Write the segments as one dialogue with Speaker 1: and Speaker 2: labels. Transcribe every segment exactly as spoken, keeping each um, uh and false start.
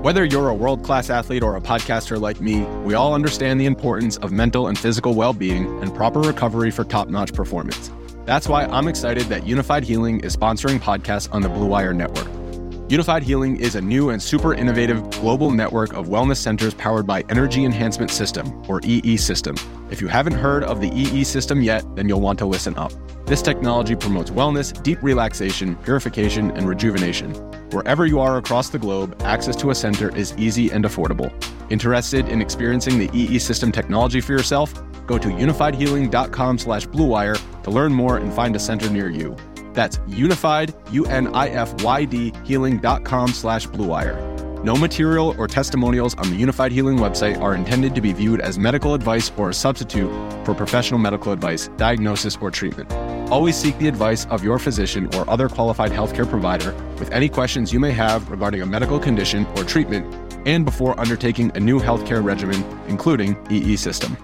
Speaker 1: Whether you're a world-class athlete or a podcaster like me, we all understand the importance of mental and physical well-being and proper recovery for top-notch performance. That's why I'm excited that Unified Healing is sponsoring podcasts on the Blue Wire Network. Unified Healing is a new and super innovative global network of wellness centers powered by Energy Enhancement System, or E E System. If you haven't heard of the E E System yet, then you'll want to listen up. This technology promotes wellness, deep relaxation, purification, and rejuvenation. Wherever you are across the globe, access to a center is easy and affordable. Interested in experiencing the E E System technology for yourself? Go to unified healing dot com slash blue wire to learn more and find a center near you. That's unified, U N I F Y D, healing dot com slash blue wire. No material or testimonials on the Unified Healing website are intended to be viewed as medical advice or a substitute for professional medical advice, diagnosis, or treatment. Always seek the advice of your physician or other qualified healthcare provider with any questions you may have regarding a medical condition or treatment and before undertaking a new healthcare regimen, including E E System.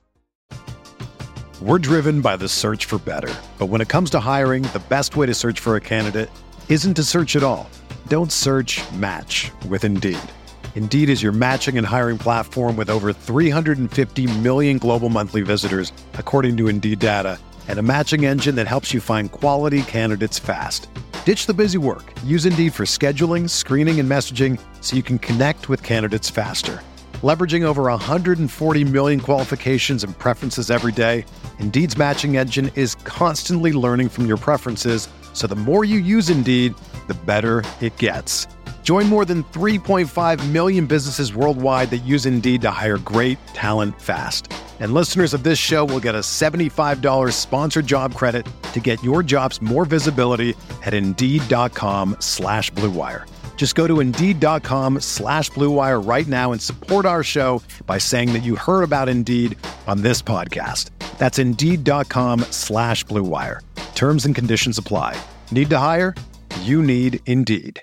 Speaker 2: We're driven by the search for better. But when it comes to hiring, the best way to search for a candidate isn't to search at all. Don't search, match with Indeed. Indeed is your matching and hiring platform with over three hundred fifty million global monthly visitors, according to Indeed data, and a matching engine that helps you find quality candidates fast. Ditch the busy work. Use Indeed for scheduling, screening, and messaging so you can connect with candidates faster. Leveraging over one hundred forty million qualifications and preferences every day, Indeed's matching engine is constantly learning from your preferences, so the more you use Indeed, the better it gets. Join more than three point five million businesses worldwide that use Indeed to hire great talent fast. And listeners of this show will get a seventy-five dollars sponsored job credit to get your jobs more visibility at Indeed.com slash Blue Wire. Just go to Indeed.com slash Blue Wire right now and support our show by saying that you heard about Indeed on this podcast. That's Indeed.com slash Blue Wire. Terms and conditions apply. Need to hire? You need Indeed.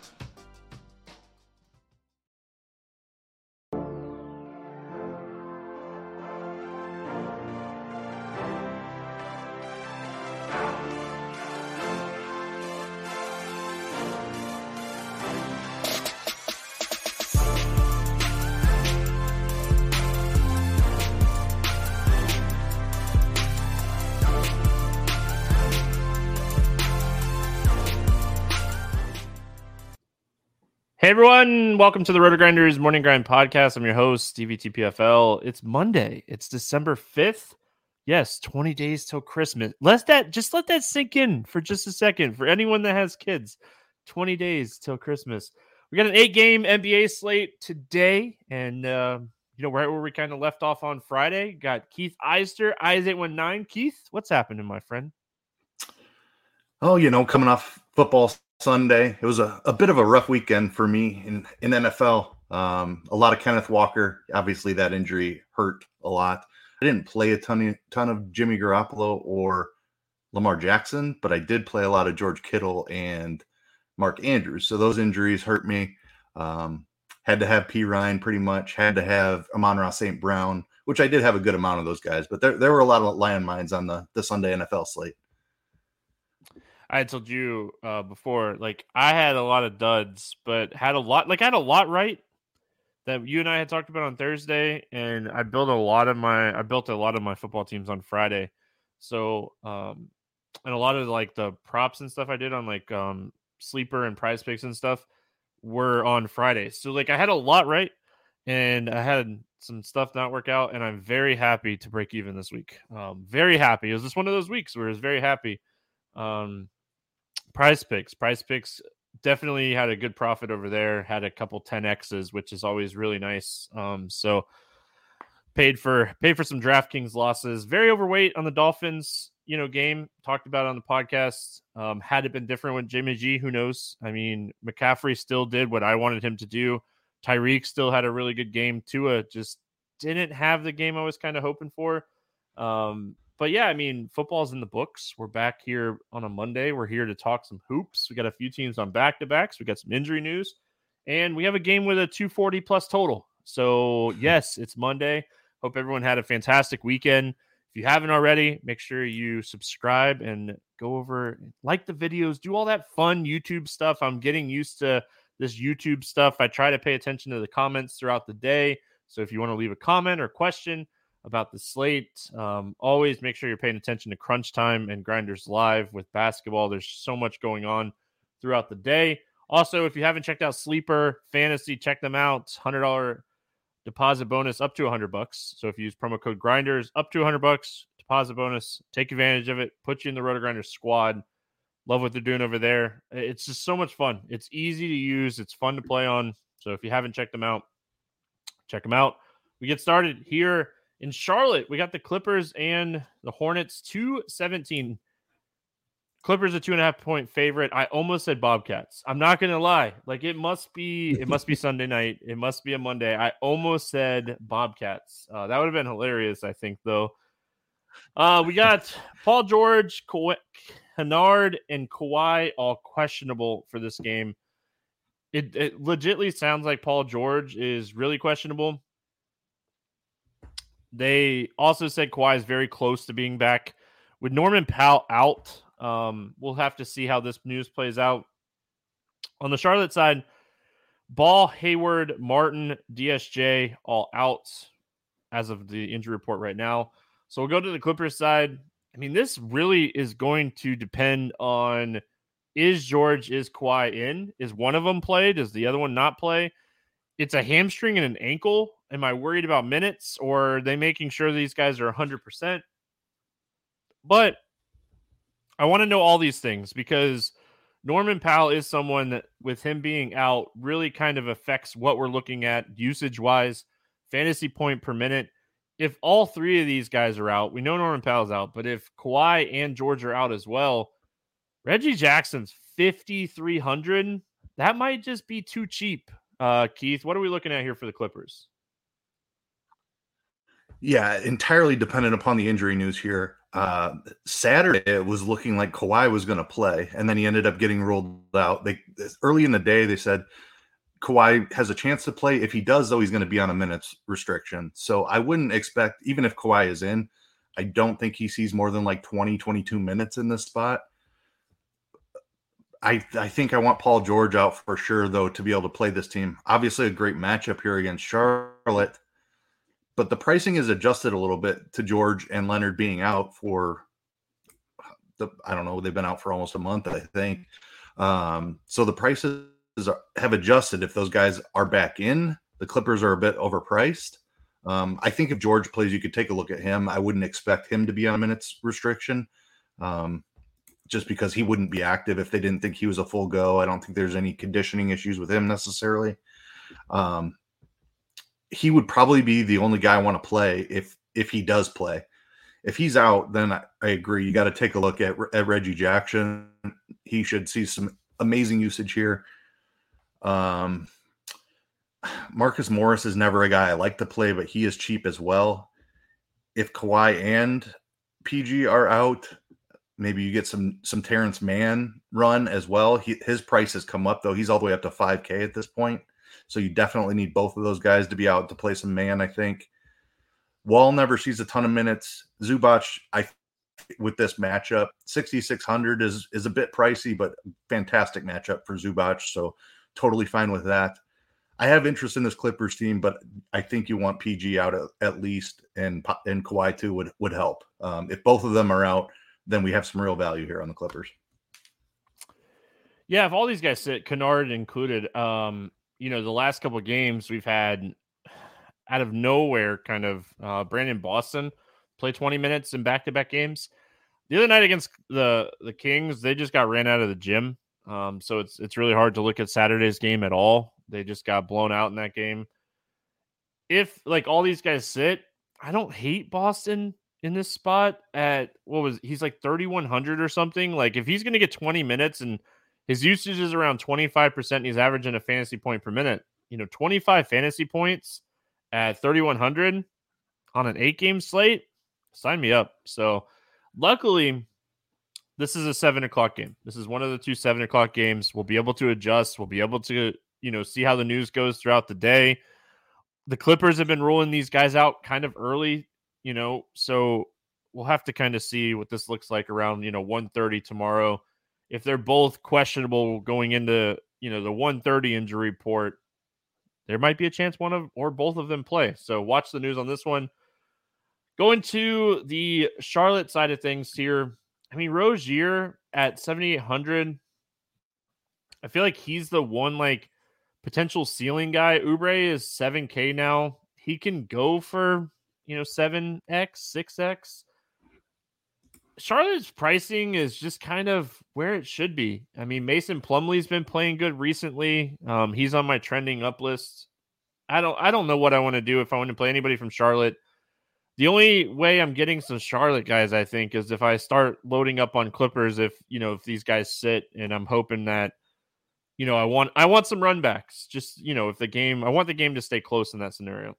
Speaker 3: Hey everyone, welcome to the Roto Grinders Morning Grind Podcast. I'm your host, Stevie T P F L. It's Monday. It's December fifth. Yes, twenty days till Christmas. Let that just let that sink in for just a second. For anyone that has kids, twenty days till Christmas. We got an eight-game N B A slate today, and uh, you know right where we kind of left off on Friday. Got Keith Eister, Eyes eight one nine. Keith, what's happening, my friend?
Speaker 4: Oh, you know, coming off football Sunday, it was a, a bit of a rough weekend for me in, in N F L. Um, a lot of Kenneth Walker. Obviously, that injury hurt a lot. I didn't play a ton, ton of Jimmy Garoppolo or Lamar Jackson, but I did play a lot of George Kittle and Mark Andrews. So those injuries hurt me. Um, had to have P. Ryan pretty much. Had to have Amon-Ra Saint Brown, which I did have a good amount of those guys. But there, there were a lot of landmines on the, the Sunday N F L slate.
Speaker 3: I had told you uh, before, like I had a lot of duds, but had a lot, like I had a lot right that you and I had talked about on Thursday, and I built a lot of my, I built a lot of my football teams on Friday. So, um, and a lot of like the props and stuff I did on like um, Sleeper and Prize Picks and stuff were on Friday. So like I had a lot right, and I had some stuff not work out, and I'm very happy to break even this week. Um, very happy. It was just one of those weeks where I was very happy. Um, Prize Picks. Prize Picks definitely had a good profit over there. Had a couple ten X's, which is always really nice. Um, so paid for paid for some DraftKings losses. Very overweight on the Dolphins, you know, game. Talked about it on the podcast. Um, had it been different with Jimmy G, who knows? I mean, McCaffrey still did what I wanted him to do. Tyreek still had a really good game. Tua just didn't have the game I was kind of hoping for. Um, But yeah, I mean, football's in the books. We're back here on a Monday. We're here to talk some hoops. We got a few teams on back-to-backs. We got some injury news. And we have a game with a two forty plus total. So, yes, it's Monday. Hope everyone had a fantastic weekend. If you haven't already, make sure you subscribe and go over, like the videos, do all that fun YouTube stuff. I'm getting used to this YouTube stuff. I try to pay attention to the comments throughout the day. So if you want to leave a comment or question about the slate, um, always make sure you're paying attention to Crunch Time and Grinders Live with basketball. There's so much going on throughout the day. Also, if you haven't checked out Sleeper Fantasy, check them out. one hundred dollars deposit bonus up to one hundred bucks. So if you use promo code Grinders, up to one hundred bucks deposit bonus. Take advantage of it. Put you in the Roto Grinders squad. Love what they're doing over there. It's just so much fun. It's easy to use. It's fun to play on. So if you haven't checked them out, check them out. We get started here in Charlotte. We got the Clippers and the Hornets, two seventeen. Clippers a two and a half point favorite. I almost said Bobcats. I'm not gonna lie. Like it must be, it must be Sunday night. It must be a Monday. I almost said Bobcats. Uh, that would have been hilarious, I think, though. Uh, we got Paul George, Ka- Kennard, and Kawhi all questionable for this game. It, it legitimately sounds like Paul George is really questionable. They also said Kawhi is very close to being back. With Norman Powell out, um, we'll have to see how this news plays out. On the Charlotte side, Ball, Hayward, Martin, D S J, all out as of the injury report right now. So we'll go to the Clippers side. I mean, this really is going to depend on, is George, is Kawhi in? Is one of them play? Does the other one not play? It's a hamstring and an ankle. Am I worried about minutes, or are they making sure these guys are one hundred percent? But I want to know all these things because Norman Powell is someone that, with him being out, really kind of affects what we're looking at usage-wise, fantasy point per minute. If all three of these guys are out, we know Norman Powell's out, but if Kawhi and George are out as well, Reggie Jackson's fifty-three hundred. That might just be too cheap. Uh, Keith, what are we looking at here for the Clippers?
Speaker 4: Yeah, entirely dependent upon the injury news here. Uh, Saturday, it was looking like Kawhi was going to play, and then he ended up getting ruled out. They early in the day, they said Kawhi has a chance to play. If he does, though, he's going to be on a minutes restriction. So I wouldn't expect, even if Kawhi is in, I don't think he sees more than like twenty, twenty-two minutes in this spot. I, I think I want Paul George out for sure, though, to be able to play this team. Obviously, a great matchup here against Charlotte. But the pricing is adjusted a little bit to George and Leonard being out for the, I don't know, they've been out for almost a month, I think. Um, so the prices are, have adjusted. If those guys are back in, the Clippers are a bit overpriced. Um, I think if George plays, you could take a look at him. I wouldn't expect him to be on a minutes restriction um, just because he wouldn't be active if they didn't think he was a full go. I don't think there's any conditioning issues with him necessarily. Um, He would probably be the only guy I want to play if if he does play. If he's out, then I, I agree. You got to take a look at, at Reggie Jackson. He should see some amazing usage here. Um, Marcus Morris is never a guy I like to play, but he is cheap as well. If Kawhi and P G are out, maybe you get some some Terrence Mann run as well. He, his price has come up, though. He's all the way up to five K at this point. So you definitely need both of those guys to be out to play some man, I think. Wall never sees a ton of minutes. Zubac, I with this matchup, sixty-six hundred is is a bit pricey, but fantastic matchup for Zubac. So totally fine with that. I have interest in this Clippers team, but I think you want P G out at, at least, and and Kawhi too would would help. Um, if both of them are out, then we have some real value here on the Clippers.
Speaker 3: Yeah, if all these guys sit, Kennard included, um, you know, the last couple of games we've had out of nowhere kind of uh, Brandon Boston play twenty minutes in back-to-back games. The other night against the, the Kings, they just got ran out of the gym. Um, so it's it's really hard to look at Saturday's game at all. They just got blown out in that game. If, like, all these guys sit, I don't hate Boston in this spot at, what was, he's like thirty-one hundred or something. Like, if he's going to get twenty minutes and his usage is around twenty-five percent, and he's averaging a fantasy point per minute, you know, twenty-five fantasy points at thirty-one hundred on an eight-game slate, sign me up. So, luckily, this is a seven o'clock game. This is one of the two seven o'clock games. We'll be able to adjust. We'll be able to, you know, see how the news goes throughout the day. The Clippers have been rolling these guys out kind of early, you know, so we'll have to kind of see what this looks like around, you know, one thirty tomorrow. If they're both questionable going into, you know, the one thirty injury report, there might be a chance one of or both of them play. So watch the news on this one. Going to the Charlotte side of things here. I mean, Rozier at seventy-eight hundred. I feel like he's the one like potential ceiling guy. Oubre is seven K now. He can go for, you know, seven X, six X. Charlotte's pricing is just kind of where it should be. I mean, Mason Plumlee's been playing good recently. Um, he's on my trending up list. I don't I don't know what I want to do if I want to play anybody from Charlotte. The only way I'm getting some Charlotte guys, I think, is if I start loading up on Clippers, if, you know, if these guys sit, and I'm hoping that, you know, I want I want some run backs. Just, you know, if the game, I want the game to stay close in that scenario.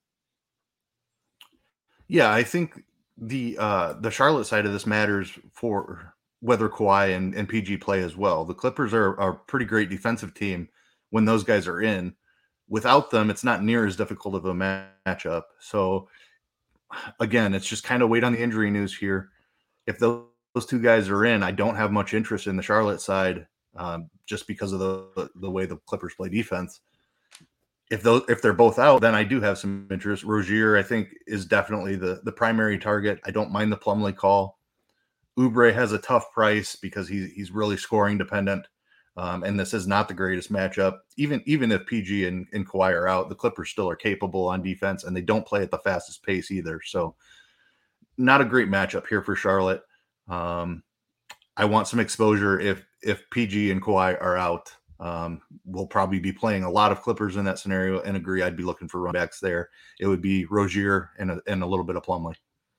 Speaker 4: Yeah, I think the uh, the Charlotte side of this matters for whether Kawhi and, and P G play as well. The Clippers are, are a pretty great defensive team when those guys are in. Without them, it's not near as difficult of a matchup. So, again, it's just kind of wait on the injury news here. If those, those two guys are in, I don't have much interest in the Charlotte side um, just because of the the way the Clippers play defense. If those if they're both out, then I do have some interest. Rozier, I think, is definitely the, the primary target. I don't mind the Plumlee call. Oubre has a tough price because he, he's really scoring dependent. Um, and this is not the greatest matchup. Even even if P G and, and Kawhi are out, the Clippers still are capable on defense, and they don't play at the fastest pace either. So not a great matchup here for Charlotte. Um, I want some exposure if if P G and Kawhi are out. Um, we'll probably be playing a lot of Clippers in that scenario, and agree I'd be looking for runbacks there. It would be Rozier and a, and a little bit of Plumlee.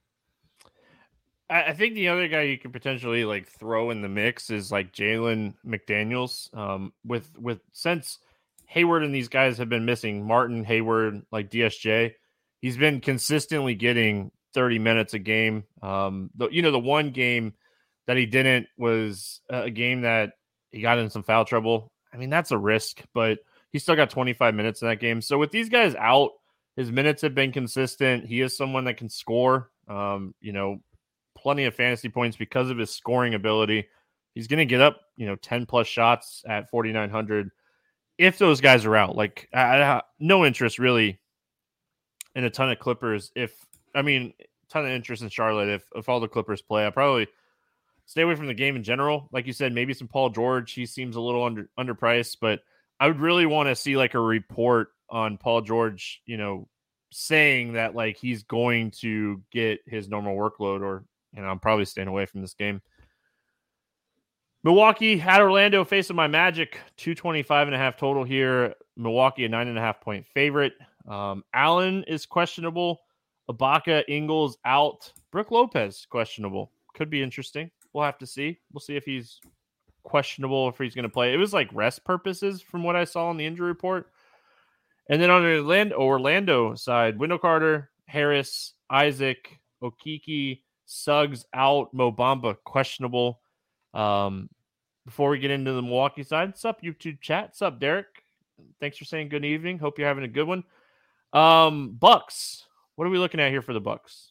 Speaker 3: I think the other guy you could potentially like throw in the mix is like Jalen McDaniels. Um, with with since Hayward and these guys have been missing, Martin, Hayward, like D S J, he's been consistently getting thirty minutes a game. Um, the, you know, the one game that he didn't was a game that he got in some foul trouble. I mean, that's a risk, but he still got twenty-five minutes in that game. So with these guys out, his minutes have been consistent. He is someone that can score. Um, you know. Plenty of fantasy points because of his scoring ability. He's going to get up, you know, ten plus shots at forty-nine hundred. If those guys are out, like I, I, no interest really in a ton of Clippers. If, I mean, ton of interest in Charlotte. If, if all the Clippers play, I probably stay away from the game in general. Like you said, maybe some Paul George. He seems a little under underpriced, but I would really want to see like a report on Paul George, you know, saying that like he's going to get his normal workload, or, and I'm probably staying away from this game. Milwaukee at Orlando facing my Magic, two twenty-five and a half total here. Milwaukee, a nine and a half point favorite. Um, Allen is questionable. Ibaka, Ingles out. Brook Lopez questionable. Could be interesting. We'll have to see. We'll see if he's questionable, if he's going to play. It was like rest purposes from what I saw on the injury report. And then on the Orlando, Orlando side, Wendell Carter, Harris, Isaac, Okeke, Suggs out, Mo Bamba questionable. Um, before we get into the Milwaukee side, what's up, YouTube chat? What's up, Derek? Thanks for saying good evening. Hope you're having a good one. Um, Bucks. What are we looking at here for the Bucks?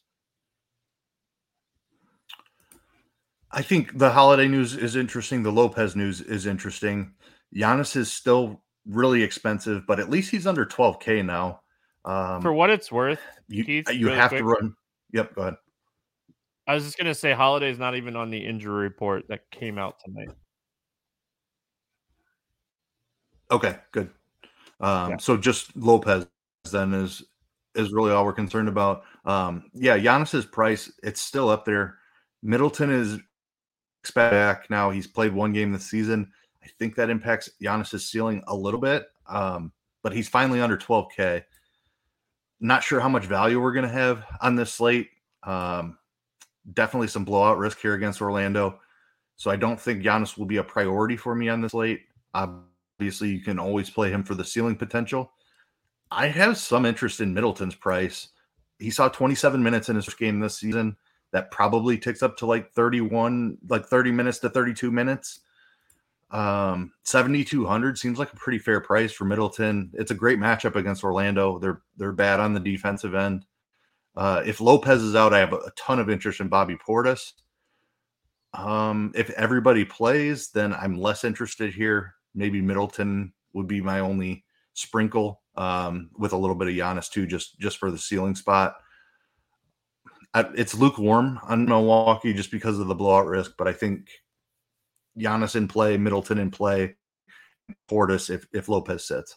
Speaker 4: I think the Holiday news is interesting. The Lopez news is interesting. Giannis is still really expensive, but at least he's under twelve K now. Um,
Speaker 3: for what it's worth,
Speaker 4: you,
Speaker 3: Keith,
Speaker 4: you
Speaker 3: really
Speaker 4: have
Speaker 3: quick.
Speaker 4: to run. Yep, go ahead.
Speaker 3: I was just going to say Holiday's not even on the injury report that came out tonight.
Speaker 4: Okay, good. Um,
Speaker 3: Yeah.
Speaker 4: So just Lopez then is is really all we're concerned about. Um, yeah, Giannis's price, it's still up there. Middleton is expected back now. He's played one game this season. I think that impacts Giannis's ceiling a little bit, um, but he's finally under twelve K. Not sure how much value we're going to have on this slate. Um, definitely some blowout risk here against Orlando. So I don't think Giannis will be a priority for me on this slate. Obviously, you can always play him for the ceiling potential. I have some interest in Middleton's price. He saw twenty-seven minutes in his first game this season. That probably ticks up to like thirty-one, like thirty minutes to thirty-two minutes. Um, seventy-two hundred seems like a pretty fair price for Middleton. It's a great matchup against Orlando. They're they're bad on the defensive end. Uh, if Lopez is out, I have a, a ton of interest in Bobby Portis. Um, if everybody plays, then I'm less interested here. Maybe Middleton would be my only sprinkle, um, with a little bit of Giannis too, just just for the ceiling spot. I, it's lukewarm on Milwaukee just because of the blowout risk, but I think Giannis in play, Middleton in play, Portis if if Lopez sits.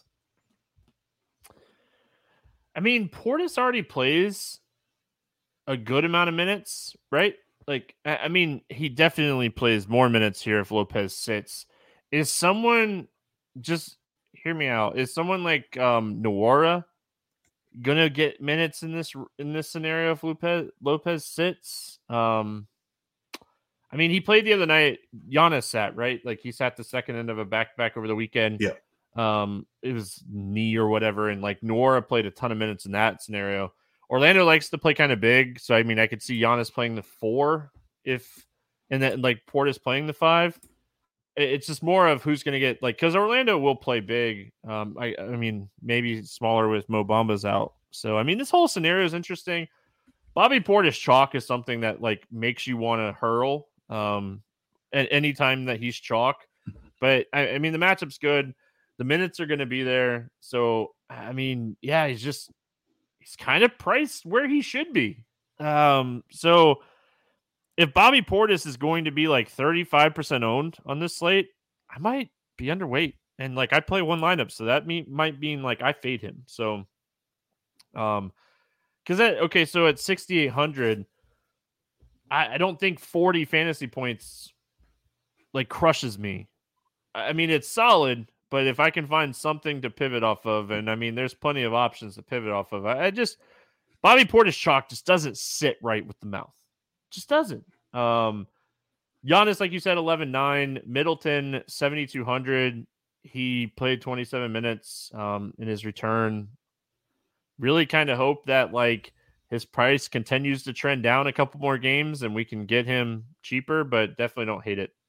Speaker 3: I mean, Portis already plays a good amount of minutes, right? Like, I mean, he definitely plays more minutes here if Lopez sits. Is someone, just hear me out, is someone like um, Nwora gonna get minutes in this in this scenario if Lopez Lopez sits? Um, I mean, he played the other night. Giannis sat, right? Like, he sat the second end of a back-to-back over the weekend.
Speaker 4: Yeah.
Speaker 3: Um, it was knee or whatever, and like Nwora played a ton of minutes in that scenario. Orlando likes to play kind of big, so I mean, I could see Giannis playing the four if, and then like Portis playing the five. It's just more of who's going to get, like, because Orlando will play big. Um, I, I mean, maybe smaller with Mo Bamba's out. So I mean, this whole scenario is interesting. Bobby Portis chalk is something that like makes you want to hurl um, at any time that he's chalk. But I, I mean, the matchup's good. The minutes are going to be there. So I mean, yeah, he's just. He's kind of priced where he should be. Um, so if Bobby Portis is going to be like thirty-five percent owned on this slate, I might be underweight. And like I play one lineup, so that mean, might mean like I fade him. So, um, because that okay, so at sixty-eight hundred, I, I don't think forty fantasy points like crushes me. I mean, it's solid. But if I can find something to pivot off of, and I mean, there's plenty of options to pivot off of. I, I just, Bobby Portis chalk just doesn't sit right with the mouth. Just doesn't. Um, Giannis, like you said, eleven nine. Middleton, seventy-two hundred. He played twenty-seven minutes um, in his return. Really kind of hope that like his price continues to trend down a couple more games and we can get him cheaper, but definitely don't hate it.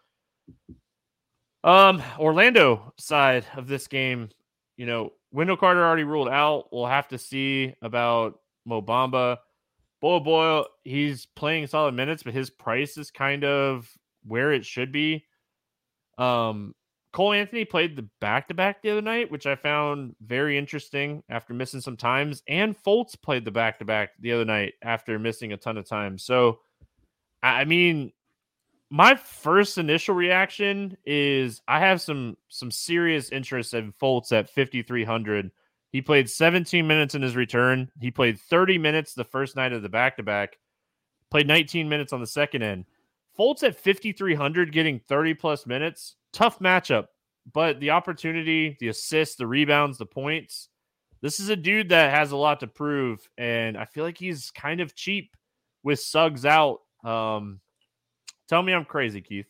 Speaker 3: Um, Orlando side of this game, you know, Wendell Carter already ruled out. We'll have to see about Mo Bamba. Bol Bol, he's playing solid minutes, but his price is kind of where it should be. Um, Cole Anthony played the back-to-back the other night, which I found very interesting after missing some times. And Fultz played the back-to-back the other night after missing a ton of time. So, I mean... my first initial reaction is I have some some serious interest in Fultz at fifty-three hundred. He played seventeen minutes in his return. He played thirty minutes the first night of the back-to-back. Played nineteen minutes on the second end. Fultz at fifty-three hundred getting thirty-plus minutes. Tough matchup. But the opportunity, the assists, the rebounds, the points. This is a dude that has a lot to prove. And I feel like he's kind of cheap with Suggs out. Um... Tell me I'm crazy, Keith.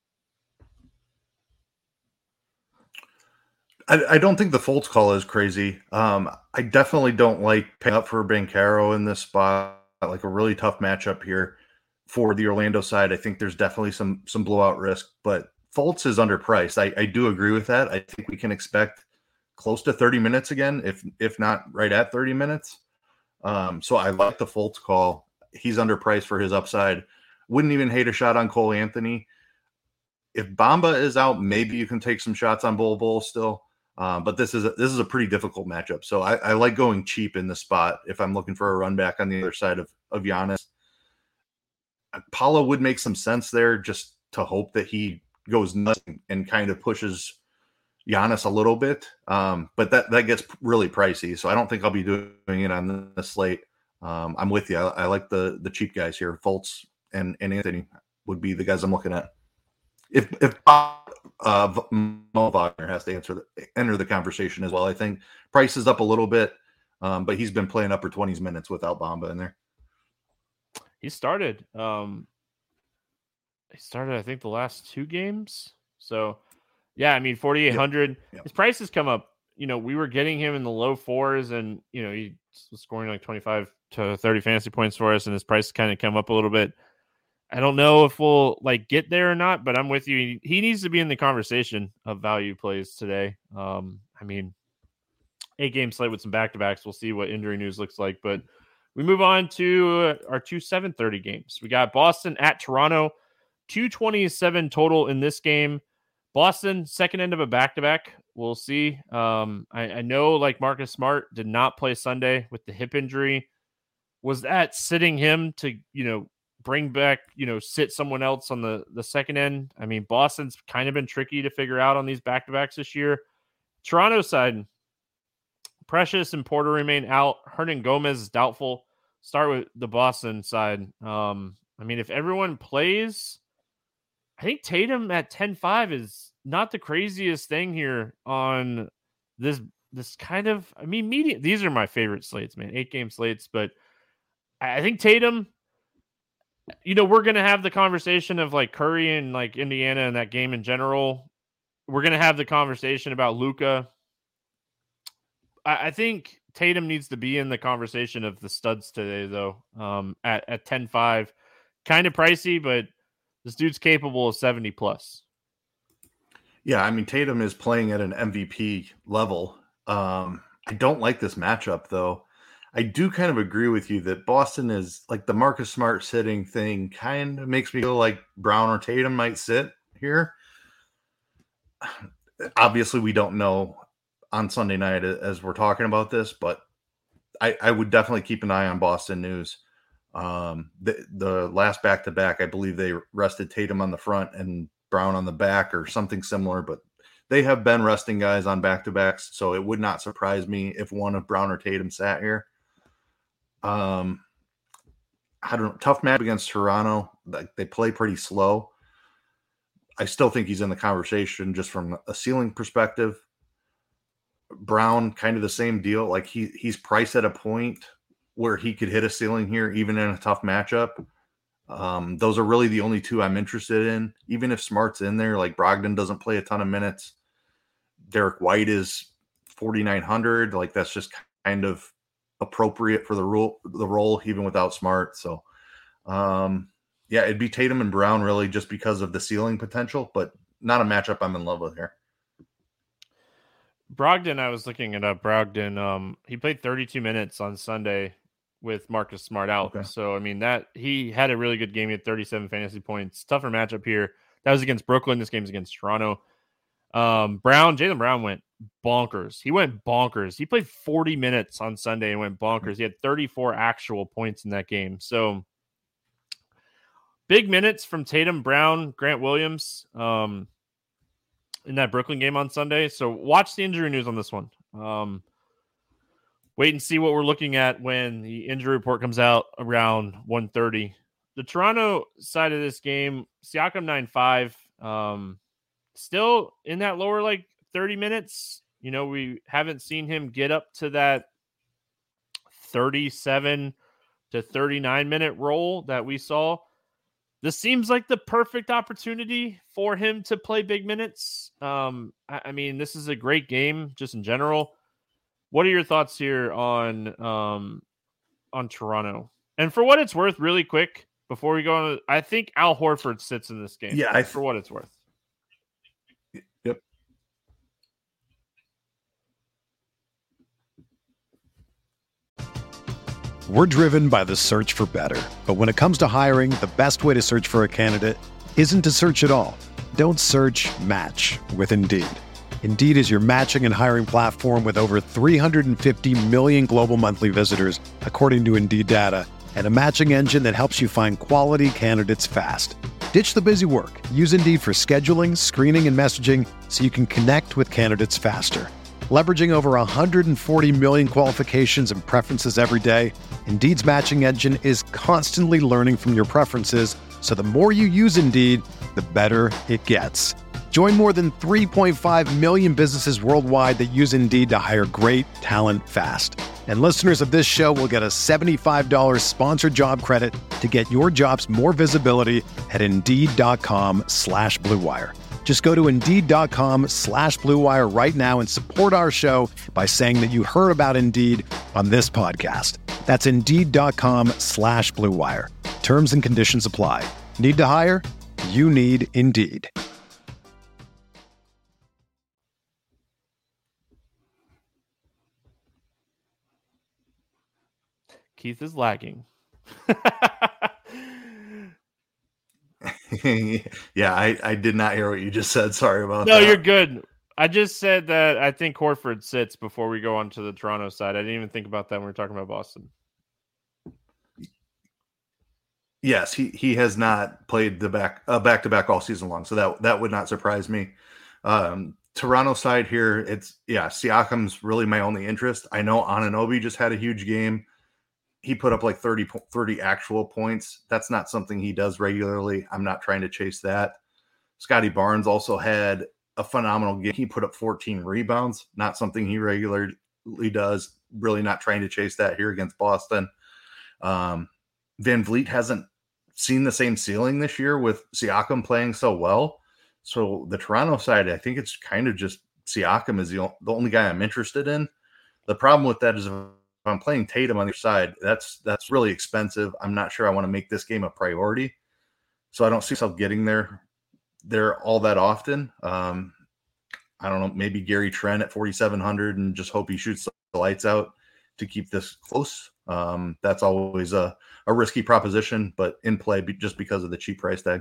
Speaker 4: I, I don't think the Fultz call is crazy. Um, I definitely don't like paying up for Banchero in this spot. Like a really tough matchup here for the Orlando side. I think there's definitely some some blowout risk, but Fultz is underpriced. I, I do agree with that. I think we can expect close to thirty minutes again, if if not right at thirty minutes. Um, so I like the Fultz call. He's underpriced for his upside. Wouldn't even hate a shot on Cole Anthony. If Bamba is out, maybe you can take some shots on Bol Bol still. Um, but this is a, this is a pretty difficult matchup. So I, I like going cheap in the spot if I'm looking for a run back on the other side of, of Giannis. Paolo would make some sense there, just to hope that he goes nuts and, and kind of pushes Giannis a little bit. Um, but that, that gets really pricey. So I don't think I'll be doing it on the slate. Um, I'm with you. I, I like the the cheap guys here. Fultz and, and Anthony would be the guys I'm looking at. If if uh, Mo Wagner has to answer the, enter the conversation as well, I think price is up a little bit, um, but he's been playing upper twenties minutes without Bamba in there.
Speaker 3: He started. Um, he started, I think, the last two games. So, yeah, I mean, forty-eight hundred. Yep. Yep. His price has come up. You know, we were getting him in the low fours, and you know he was scoring like twenty-five to thirty fantasy points for us, and his price kind of come up a little bit. I don't know if we'll like get there or not, but I'm with you. He needs to be in the conversation of value plays today. Um, I mean, eight game slate with some back-to-backs. We'll see what injury news looks like, but we move on to our two seven thirty games. We got Boston at Toronto, two twenty-seven total in this game. Boston, second end of a back-to-back. we'll see. Um, I, I know like Marcus Smart did not play Sunday with the hip injury. Was that sitting him to, you know, bring back, you know, sit someone else on the, the second end? I mean, Boston's kind of been tricky to figure out on these back-to-backs this year. Toronto side, Precious and Porter remain out. Hernan Gomez is doubtful. Start with the Boston side. Um, I mean, if everyone plays, I think Tatum at ten five is not the craziest thing here on this, this kind of, I mean, medium. These are my favorite slates, man. Eight game slates, but I think Tatum, you know, we're going to have the conversation of like Curry and like Indiana and that game in general. We're going to have the conversation about Luka. I, I think Tatum needs to be in the conversation of the studs today, though, um, at, at ten five. Kind of pricey, but this dude's capable of seventy plus.
Speaker 4: Yeah, I mean, Tatum is playing at an M V P level. Um, I don't like this matchup, though. I do kind of agree with you that Boston is like the Marcus Smart sitting thing kind of makes me feel like Brown or Tatum might sit here. Obviously, we don't know on Sunday night as we're talking about this, but I, I would definitely keep an eye on Boston news. Um, the, the last back-to-back, I believe they rested Tatum on the front and Brown on the back or something similar, but they have been resting guys on back-to-backs, so it would not surprise me if one of Brown or Tatum sat here. Um, I don't know. Tough match against Toronto. Like, they play pretty slow. I still think he's in the conversation just from a ceiling perspective. Brown, kind of the same deal. Like he he's priced at a point where he could hit a ceiling here, even in a tough matchup. Um, those are really the only two I'm interested in. Even if Smart's in there, like Brogdon doesn't play a ton of minutes. Derek White is forty-nine hundred. Like that's just kind of appropriate for the role, the role, even without Smart. So, um, yeah, it'd be Tatum and Brown really just because of the ceiling potential, but not a matchup I'm in love with here.
Speaker 3: Brogdon, I was looking it up. Brogdon, um, he played thirty-two minutes on Sunday with Marcus Smart out.
Speaker 4: Okay.
Speaker 3: So, I mean, that he had a really good game. He had thirty-seven fantasy points. Tougher matchup here. That was against Brooklyn. This game's against Toronto. Um, Brown, Jaylen Brown went bonkers. He went bonkers. He played forty minutes on Sunday and went bonkers. He had thirty-four actual points in that game. So, big minutes from Tatum, Brown, Grant Williams um, in that Brooklyn game on Sunday. So, watch the injury news on this one. Um, wait and see what we're looking at when the injury report comes out around one thirty. The Toronto side of this game, Siakam nine five. Um, still in that lower like thirty minutes. You know, we haven't seen him get up to that thirty-seven to thirty-nine minute role that we saw. This seems like the perfect opportunity for him to play big minutes. Um, I, I mean, this is a great game just in general. What are your thoughts here on um, on Toronto? And for what it's worth, really quick before we go on, I think Al Horford sits in this game.
Speaker 4: Yeah, I,
Speaker 3: for what it's worth.
Speaker 4: Yep.
Speaker 2: We're driven by the search for better. But when it comes to hiring, the best way to search for a candidate isn't to search at all. Don't search, match with Indeed. Indeed is your matching and hiring platform with over three hundred fifty million global monthly visitors, according to Indeed data, and a matching engine that helps you find quality candidates fast. Ditch the busy work. Use Indeed for scheduling, screening, and messaging so you can connect with candidates faster. Leveraging over one hundred forty million qualifications and preferences every day, Indeed's matching engine is constantly learning from your preferences, so the more you use Indeed, the better it gets. Join more than three point five million businesses worldwide that use Indeed to hire great talent fast. And listeners of this show will get a seventy-five dollars sponsored job credit to get your jobs more visibility at Indeed.com slash Blue Wire. Just go to Indeed.com slash Blue Wire right now and support our show by saying that you heard about Indeed on this podcast. That's Indeed.com slash Blue Wire. Terms and conditions apply. Need to hire? You need Indeed.
Speaker 3: Keith is lagging.
Speaker 4: Yeah, I, I did not hear what you just said. Sorry about
Speaker 3: no,
Speaker 4: that.
Speaker 3: No, you're good. I just said that I think Horford sits before we go on to the Toronto side. I didn't even think about that when we were talking about Boston.
Speaker 4: Yes, he he has not played the back uh, back to back all season long, so that that would not surprise me. Um, Toronto side here, it's yeah, Siakam's really my only interest. I know Anunoby just had a huge game. He put up like thirty, thirty actual points. That's not something he does regularly. I'm not trying to chase that. Scotty Barnes also had a phenomenal game. He put up fourteen rebounds, not something he regularly does. Really not trying to chase that here against Boston. Um, Van Vliet hasn't seen the same ceiling this year with Siakam playing so well. So the Toronto side, I think it's kind of just Siakam is the, the only guy I'm interested in. The problem with that is if I'm playing Tatum on the side, that's that's really expensive. I'm not sure I want to make this game a priority. So I don't see myself getting there there all that often. Um, I don't know, maybe Gary Trent at forty-seven hundred and just hope he shoots the lights out to keep this close. Um, that's always a, a risky proposition, but in play be, just because of the cheap price tag.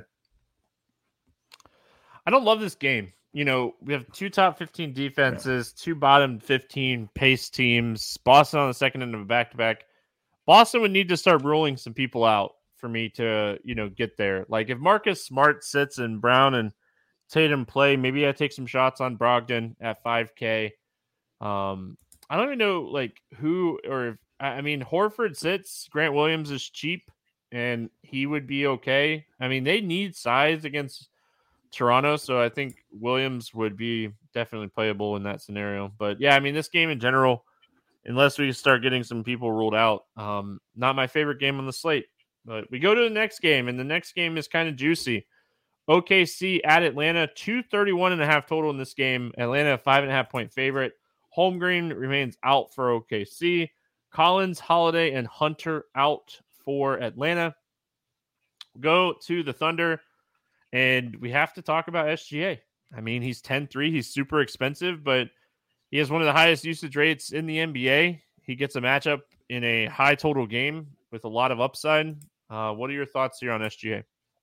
Speaker 3: I don't love this game. You know, we have two top fifteen defenses, yeah. two bottom fifteen pace teams. Boston on the second end of a back-to-back. Boston would need to start ruling some people out for me to, you know, get there. Like if Marcus Smart sits and Brown and Tatum play, maybe I take some shots on Brogdon at five K. Um, I don't even know like who or if, I mean, Horford sits. Grant Williams is cheap, and he would be okay. I mean, they need size against Toronto, so I think Williams would be definitely playable in that scenario. But, yeah, I mean, this game in general, unless we start getting some people ruled out, um, not my favorite game on the slate. But we go to the next game, and the next game is kind of juicy. O K C at Atlanta, two thirty-one and a half total in this game. Atlanta, five and a half point favorite. Holmgren remains out for O K C. Collins, Holiday, and Hunter out for Atlanta. Go to the Thunder, and we have to talk about S G A. I mean, he's ten three. He's super expensive, but he has one of the highest usage rates in the N B A. He gets a matchup in a high total game with a lot of upside. Uh, what are your thoughts here on S G A?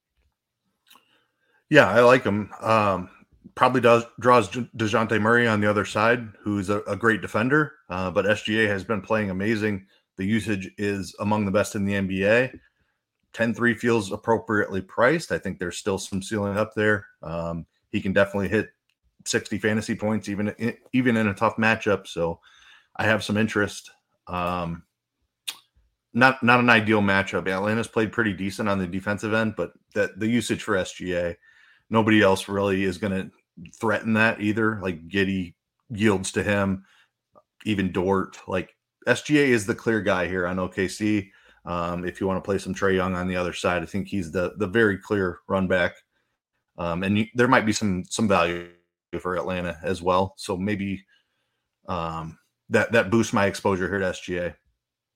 Speaker 4: Yeah, I like him. Um, probably does draws DeJounte Murray on the other side, who's a, a great defender, uh, but S G A has been playing amazing. The usage is among the best in the N B A. ten three feels appropriately priced. I think there's still some ceiling up there. Um, he can definitely hit sixty fantasy points even in, even in a tough matchup. So I have some interest. Um, not not an ideal matchup. Atlanta's played pretty decent on the defensive end, but that the usage for S G A, nobody else really is going to threaten that either. Like Giddey yields to him, even Dort. Like S G A is the clear guy here on O K C. Um, if you want to play some Trae Young on the other side, I think he's the the very clear run back. Um, and you, there might be some some value for Atlanta as well. So maybe um, that that boosts my exposure here to S G A.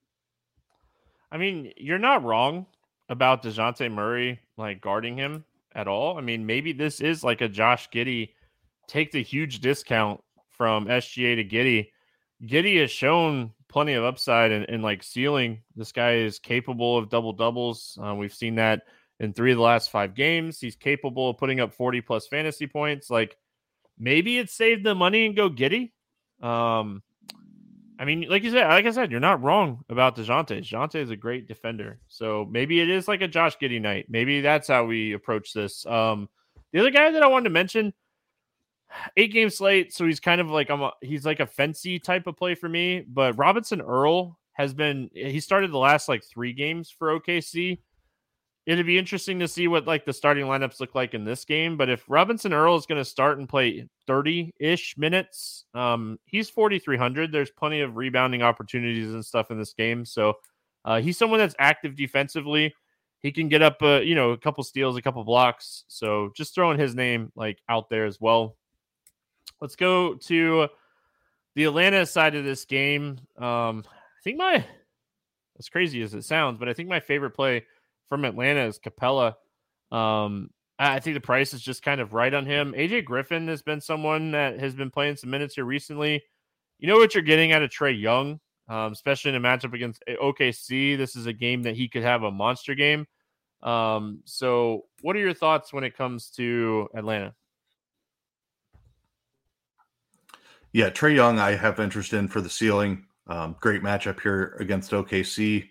Speaker 3: I mean, you're not wrong about DeJounte Murray like guarding him at all. I mean, maybe this is like a Josh Giddey, take the huge discount from S G A to Giddey. Giddey has shown plenty of upside and, and like ceiling. This guy is capable of double doubles. Uh, we've seen that in three of the last five games. He's capable of putting up forty plus fantasy points. Like maybe it's save the money and go Giddey. Um, I mean, like you said, like I said, you're not wrong about DeJounte. DeJounte is a great defender. So maybe it is like a Josh Giddey night. Maybe that's how we approach this. Um, the other guy that I wanted to mention, eight game slate. So he's kind of like, I'm a, he's like a fancy type of play for me, but Robinson Earl has been, he started the last like three games for O K C. It'd be interesting to see what like the starting lineups look like in this game. But if Robinson Earl is going to start and play thirty-ish minutes, um, he's forty-three hundred. There's plenty of rebounding opportunities and stuff in this game. So uh, he's someone that's active defensively. He can get up, uh, you know, a couple steals, a couple blocks. So just throwing his name like out there as well. Let's go to the Atlanta side of this game. Um, I think my, as crazy as it sounds, but I think my favorite play from Atlanta is Capella. Um, I think the price is just kind of right on him. A J Griffin has been someone that has been playing some minutes here recently. You know what you're getting out of Trae Young, um, especially in a matchup against O K C. This is a game that he could have a monster game. Um, so what are your thoughts when it comes to Atlanta?
Speaker 4: Yeah, Trae Young, I have interest in for the ceiling. Um, great matchup here against O K C.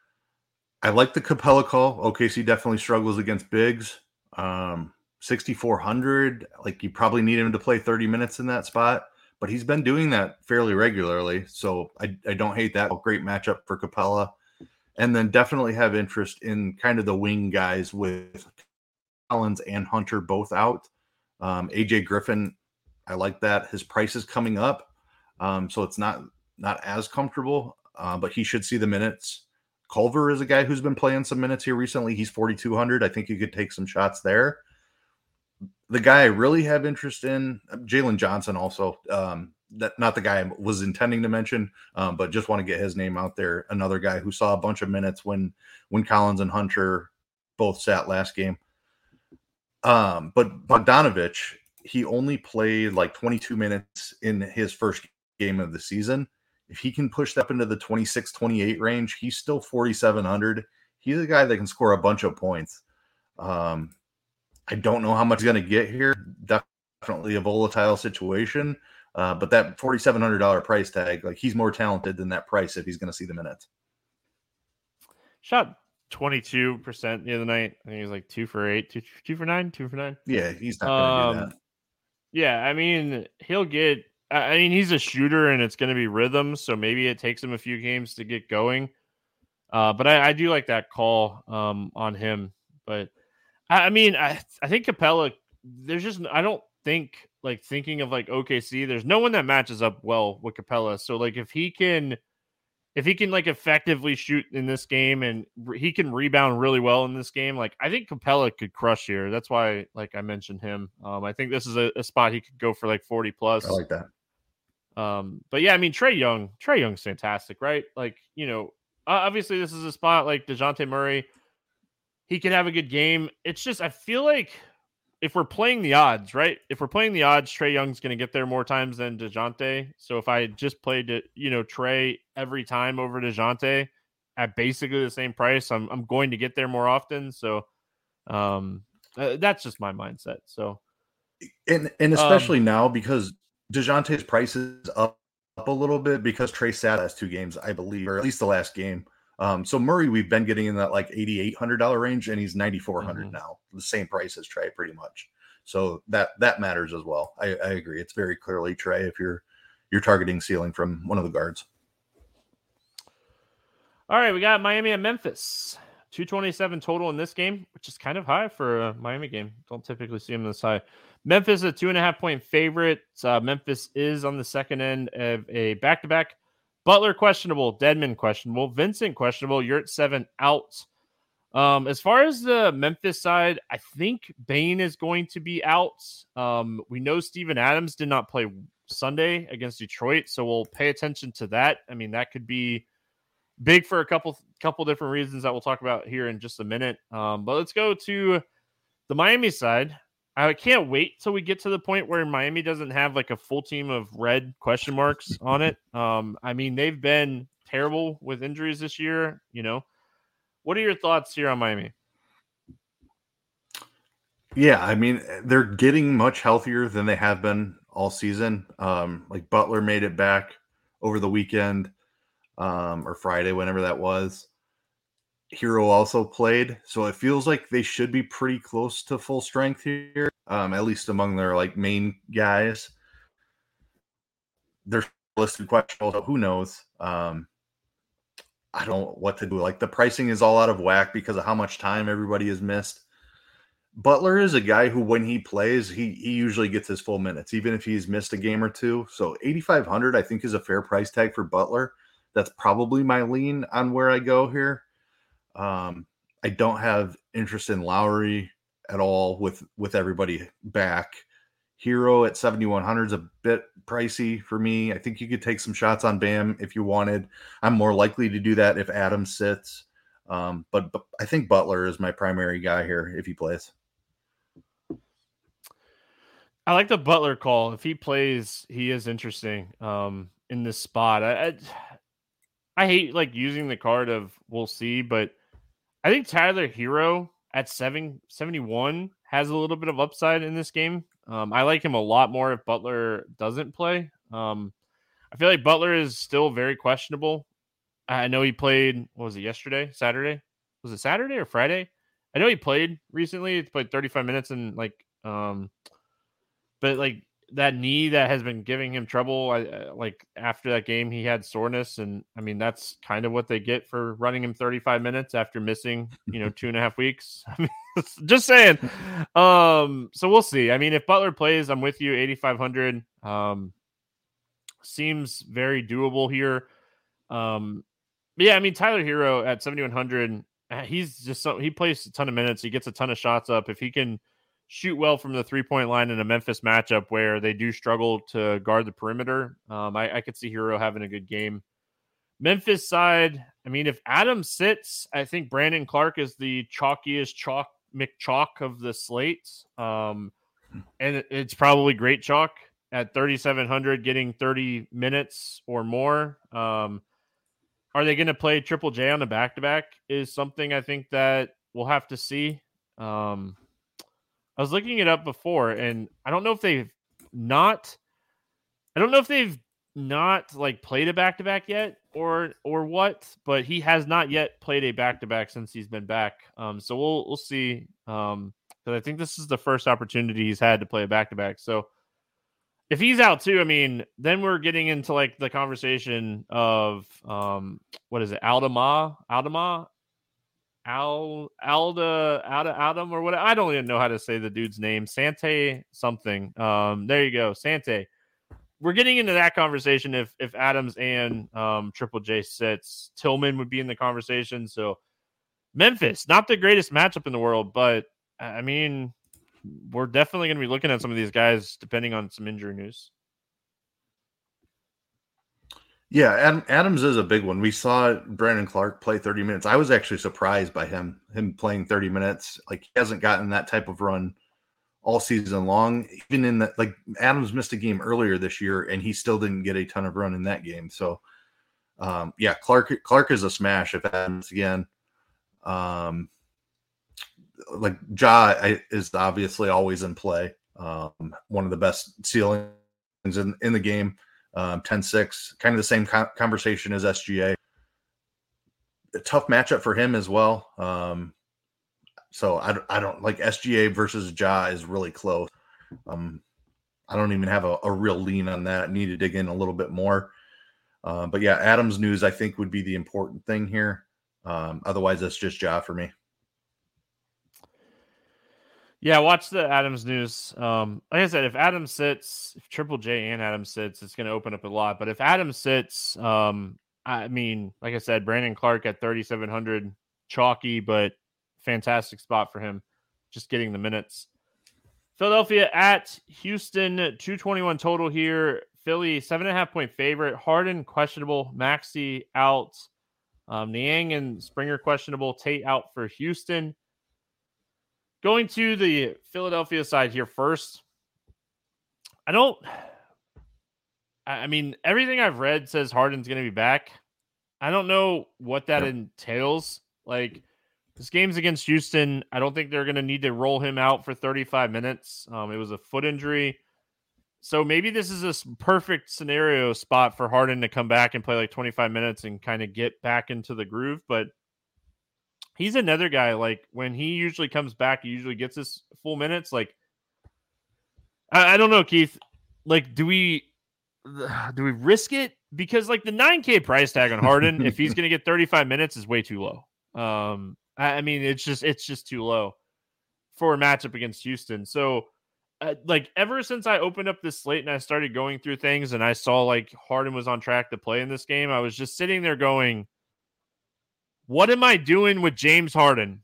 Speaker 4: I like the Capella call. O K C definitely struggles against bigs. Um, sixty-four hundred, like you probably need him to play thirty minutes in that spot, but he's been doing that fairly regularly. So I, I don't hate that. Great matchup for Capella. And then definitely have interest in kind of the wing guys with Collins and Hunter both out. Um, A J Griffin, I like that. His price is coming up. Um, so it's not, not as comfortable, uh, but he should see the minutes. Culver is a guy who's been playing some minutes here recently. He's forty-two hundred. I think you could take some shots there. The guy I really have interest in, Jalen Johnson also. Um, that not the guy I was intending to mention, um, but just want to get his name out there. Another guy who saw a bunch of minutes when when Collins and Hunter both sat last game. Um, but Bogdanovich, he only played like twenty-two minutes in his first game of the season. If he can push that up into the twenty-six, twenty-eight range, he's still forty-seven hundred. He's a guy that can score a bunch of points. Um, I don't know how much he's going to get here. Definitely a volatile situation. Uh, but that forty-seven hundred dollars price tag, like he's more talented than that price if he's going to see the minutes.
Speaker 3: Shot twenty-two percent the other night. I think he was like two for eight, two, two for nine, two for nine.
Speaker 4: Yeah, he's not going to
Speaker 3: um,
Speaker 4: do that.
Speaker 3: Yeah, I mean, he'll get – I mean, he's a shooter and it's going to be rhythm, so maybe it takes him a few games to get going. Uh, but I, I do like that call um, on him. But, I, I mean, I, I think Capella – there's just – I don't think – like thinking of like O K C, there's no one that matches up well with Capella. So like if he can, if he can like effectively shoot in this game and re- he can rebound really well in this game, like I think Capella could crush here. That's why like I mentioned him. Um, I think this is a, a spot he could go for like forty plus.
Speaker 4: I like that.
Speaker 3: Um, but yeah, I mean Trae Young, Trae Young's fantastic, right? Like you know, obviously this is a spot like DeJounte Murray. He could have a good game. It's just I feel like. If we're playing the odds, right? If we're playing the odds, Trae Young's going to get there more times than DeJounte. So if I just played it, you know, Trae every time over DeJounte at basically the same price, I'm I'm going to get there more often. So um, uh, that's just my mindset. So
Speaker 4: and and especially
Speaker 3: um,
Speaker 4: now because DeJounte's price is up, up a little bit because Trae sat last two games, I believe, or at least the last game. Um, so Murray, we've been getting in that like eighty-eight hundred dollars range, and he's ninety-four hundred mm-hmm. now, the same price as Trae, pretty much. So that that matters as well. I, I agree. It's very clearly Trae if you're you're targeting ceiling from one of the guards.
Speaker 3: All right, we got Miami and Memphis, two twenty-seven total in this game, which is kind of high for a Miami game. Don't typically see them this high. Memphis a two and a half point favorite. Uh, Memphis is on the second end of a back to back. Butler questionable, Dedmon questionable, Vincent questionable, Yurt seven out. Um, as far as the Memphis side, I think Bane is going to be out. Um, we know Steven Adams did not play Sunday against Detroit, so we'll pay attention to that. I mean, that could be big for a couple couple different reasons that we'll talk about here in just a minute. Um, but let's go to the Miami side. I can't wait till we get to the point where Miami doesn't have like a full team of red question marks on it. Um, I mean, they've been terrible with injuries this year. You know, what are your thoughts here on Miami?
Speaker 4: Yeah, I mean, they're getting much healthier than they have been all season. Um, like Butler made it back over the weekend um, or Friday, whenever that was. Hero also played, so it feels like they should be pretty close to full strength here, um, at least among their like main guys. They're listed questionable, so who knows? Um, I don't know what to do. Like the pricing is all out of whack because of how much time everybody has missed. Butler is a guy who, when he plays, he he usually gets his full minutes, even if he's missed a game or two. So eighty-five hundred, I think, is a fair price tag for Butler. That's probably my lean on where I go here. Um, I don't have interest in Lowry at all with, with everybody back. Hero at seventy-one hundred is a bit pricey for me. I think you could take some shots on Bam if you wanted. I'm more likely to do that if Adams sits. Um, but, but I think Butler is my primary guy here if he plays.
Speaker 3: I like the Butler call. If he plays, he is interesting um, in this spot. I, I I hate like using the card of we'll see, but I think Tyler Hero at seven seventy-one has a little bit of upside in this game. Um, I like him a lot more if Butler doesn't play. Um, I feel like Butler is still very questionable. I know he played, what was it, yesterday, Saturday? Was it Saturday or Friday? I know he played recently. He played thirty-five minutes and like, um, but like that knee that has been giving him trouble. I, I like after that game, he had soreness, and I mean that's kind of what they get for running him thirty-five minutes after missing, you know, two and a half weeks. I mean, just saying. Um, so we'll see. I mean, if Butler plays, I'm with you. eighty-five hundred um, seems very doable here. Um, yeah, I mean Tyler Hero at seventy-one hundred. He's just so he plays a ton of minutes. He gets a ton of shots up. If he can shoot well from the three-point line in a Memphis matchup where they do struggle to guard the perimeter, um, I, I could see Hero having a good game. Memphis side, I mean, if Adams sits, I think Brandon Clark is the chalkiest chalk McChalk of the slate. Um, and it's probably great chalk at thirty-seven hundred, getting thirty minutes or more. Um, are they going to play Triple J on the back-to-back is something I think that we'll have to see. Um, I was looking it up before, and I don't know if they've not, I don't know if they've not like played a back-to-back yet or, or what, but he has not yet played a back-to-back since he's been back. Um, so we'll, we'll see. Um, cause I think this is the first opportunity he's had to play a back-to-back. So if he's out too, I mean, then we're getting into like the conversation of, um, what is it? Aldama, Aldama, Al Alda Alda Adam or what? I don't even know how to say the dude's name. Sante something. Um, there you go, Sante. We're getting into that conversation. If if Adams and um, Triple J sits, Tillman would be in the conversation. So Memphis, not the greatest matchup in the world, but I mean, we're definitely going to be looking at some of these guys depending on some injury news.
Speaker 4: Yeah, Adam, Adams is a big one. We saw Brandon Clark play thirty minutes. I was actually surprised by him, him playing thirty minutes. Like, he hasn't gotten that type of run all season long. Even in that, like, Adams missed a game earlier this year, and he still didn't get a ton of run in that game. So, um, yeah, Clark Clark is a smash if Adams again. Um, like, Ja is obviously always in play. Um, one of the best ceilings in, in the game. Um, ten six, kind of the same co- conversation as S G A. A tough matchup for him as well. Um, so I, I don't like S G A versus Ja is really close. Um, I don't even have a, a real lean on that. I need to dig in a little bit more. Uh, but yeah, Adams news I think would be the important thing here. Um, otherwise, that's just Ja for me.
Speaker 3: Yeah, watch the Adams news. Um, like I said, if Adams sits, if Triple J and Adams sits, it's going to open up a lot. But if Adams sits, um, I mean, like I said, Brandon Clark at thirty-seven hundred, chalky, but fantastic spot for him, just getting the minutes. Philadelphia at Houston, two twenty-one total here. Philly, seven and a half point favorite. Harden, questionable. Maxey out. Um, Niang and Springer, questionable. Tate out for Houston. Going to the Philadelphia side here first. I don't, I mean, everything I've read says Harden's going to be back. I don't know what that yep. entails. Like, this game's against Houston. I don't think they're going to need to roll him out for thirty-five minutes. Um, it was a foot injury. So maybe this is a perfect scenario spot for Harden to come back and play like twenty-five minutes and kind of get back into the groove. But he's another guy, like, when he usually comes back, he usually gets his full minutes. Like, I, I don't know, Keith. Like, do we do we risk it? Because, like, the nine K price tag on Harden, if he's going to get thirty-five minutes, is way too low. Um, I, I mean, it's just it's just too low for a matchup against Houston. So, uh, like, ever since I opened up this slate and I started going through things and I saw, like, Harden was on track to play in this game, I was just sitting there going, what am I doing with James Harden?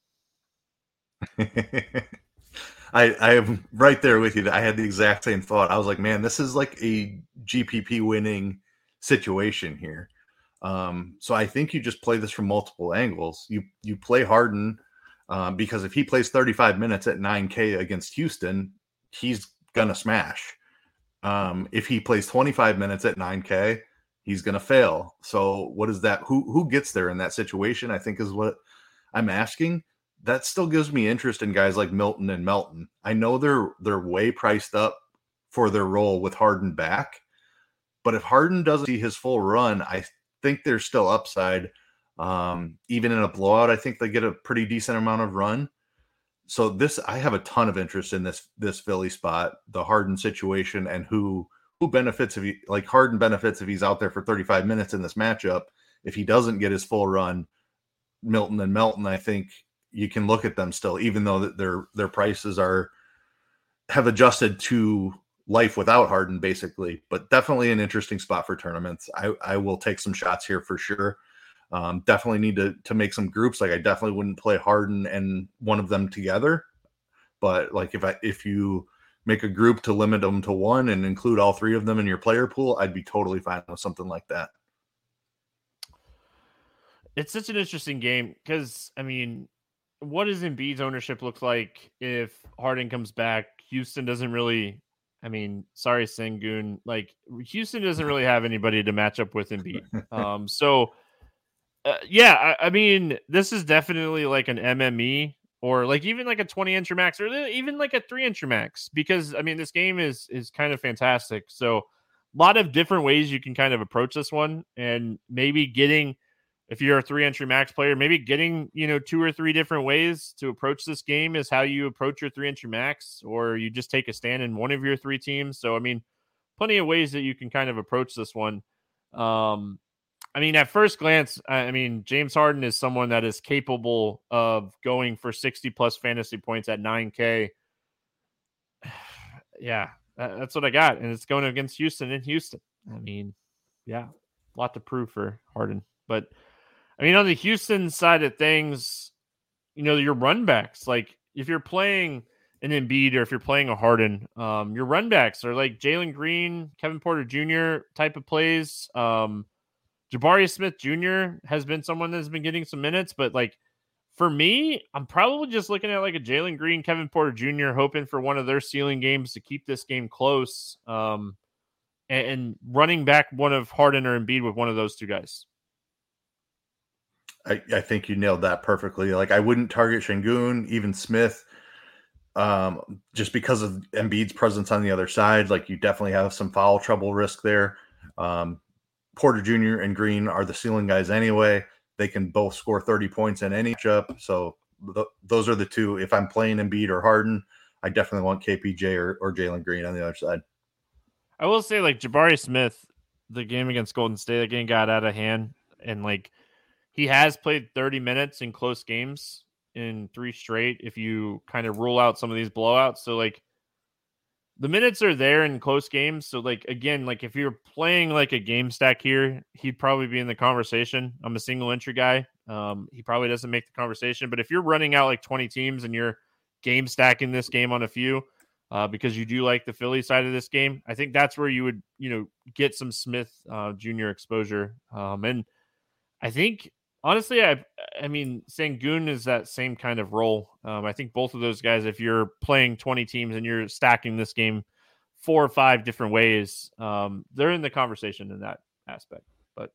Speaker 4: I I am right there with you. I had the exact same thought. I was like, man, this is like a G P P winning situation here. Um, so I think you just play this from multiple angles. You you play Harden um, because if he plays thirty-five minutes at nine K against Houston, he's gonna smash. Um, if he plays twenty-five minutes at nine K, he's going to fail. So what is that? Who who gets there in that situation, I think is what I'm asking. That still gives me interest in guys like Milton and Melton. I know they're they're way priced up for their role with Harden back, But if Harden doesn't see his full run, I think there's still upside. Um, even in a blowout, I think they get a pretty decent amount of run. So this, I have a ton of interest in this this Philly spot, the Harden situation, and who who benefits if he like Harden benefits if he's out there for thirty-five minutes in this matchup. If he doesn't get his full run, Milton and Melton, I think you can look at them still, even though their their prices are have adjusted to life without Harden, basically. But definitely an interesting spot for tournaments. I, I will take some shots here for sure. Um, definitely need to to make some groups. Like I definitely wouldn't play Harden and one of them together. But like if I if you make a group to limit them to one and include all three of them in your player pool, I'd be totally fine with something like that.
Speaker 3: It's such an interesting game because, I mean, what does Embiid's ownership look like if Harden comes back? Houston doesn't really, I mean, sorry, Sengun, like Houston doesn't really have anybody to match up with Embiid. Um, so, uh, yeah, I, I mean, this is definitely like an M M E or like even like a twenty inch max or even like a three inch max because, I mean, this game is is kind of fantastic. So, a lot of different ways you can kind of approach this one and maybe getting, if you're a three entry max player, maybe getting, you know, two or three different ways to approach this game is how you approach your three entry max, or you just take a stand in one of your three teams. So, I mean, plenty of ways that you can kind of approach this one. Um, I mean, at first glance, I mean, James Harden is someone that is capable of going for sixty plus fantasy points at nine K. Yeah, that's what I got. And it's going against Houston in Houston. I mean, yeah, a lot to prove for Harden, but I mean, on the Houston side of things, you know, your run backs, like if you're playing an Embiid or if you're playing a Harden, um, your run backs are like Jalen Green, Kevin Porter Junior type of plays. Um, Jabari Smith Junior has been someone that's been getting some minutes, but like for me, I'm probably just looking at like a Jalen Green, Kevin Porter Junior, hoping for one of their ceiling games to keep this game close, um, and, and running back one of Harden or Embiid with one of those two guys.
Speaker 4: I, I think you nailed that perfectly. Like I wouldn't target Sengun, even Smith, um, just because of Embiid's presence on the other side. Like you definitely have some foul trouble risk there. Um, Porter Junior and Green are the ceiling guys anyway. They can both score thirty points in any matchup. So th- those are the two. If I'm playing Embiid or Harden, I definitely want K P J or, or Jalen Green on the other side.
Speaker 3: I will say, like Jabari Smith, the game against Golden State, that game got out of hand, and like he has played thirty minutes in close games in three straight. If you kind of rule out some of these blowouts, so like the minutes are there in close games. So like again, like if you're playing like a game stack here, he'd probably be in the conversation. I'm a single entry guy. Um, he probably doesn't make the conversation. But if you're running out like twenty teams and you're game stacking this game on a few, uh, because you do like the Philly side of this game, I think that's where you would, you know, get some Smith uh, Junior exposure. Um, and I think honestly, I I mean, Sengun is that same kind of role. Um, I think both of those guys, if you're playing twenty teams and you're stacking this game four or five different ways, um, they're in the conversation in that aspect. But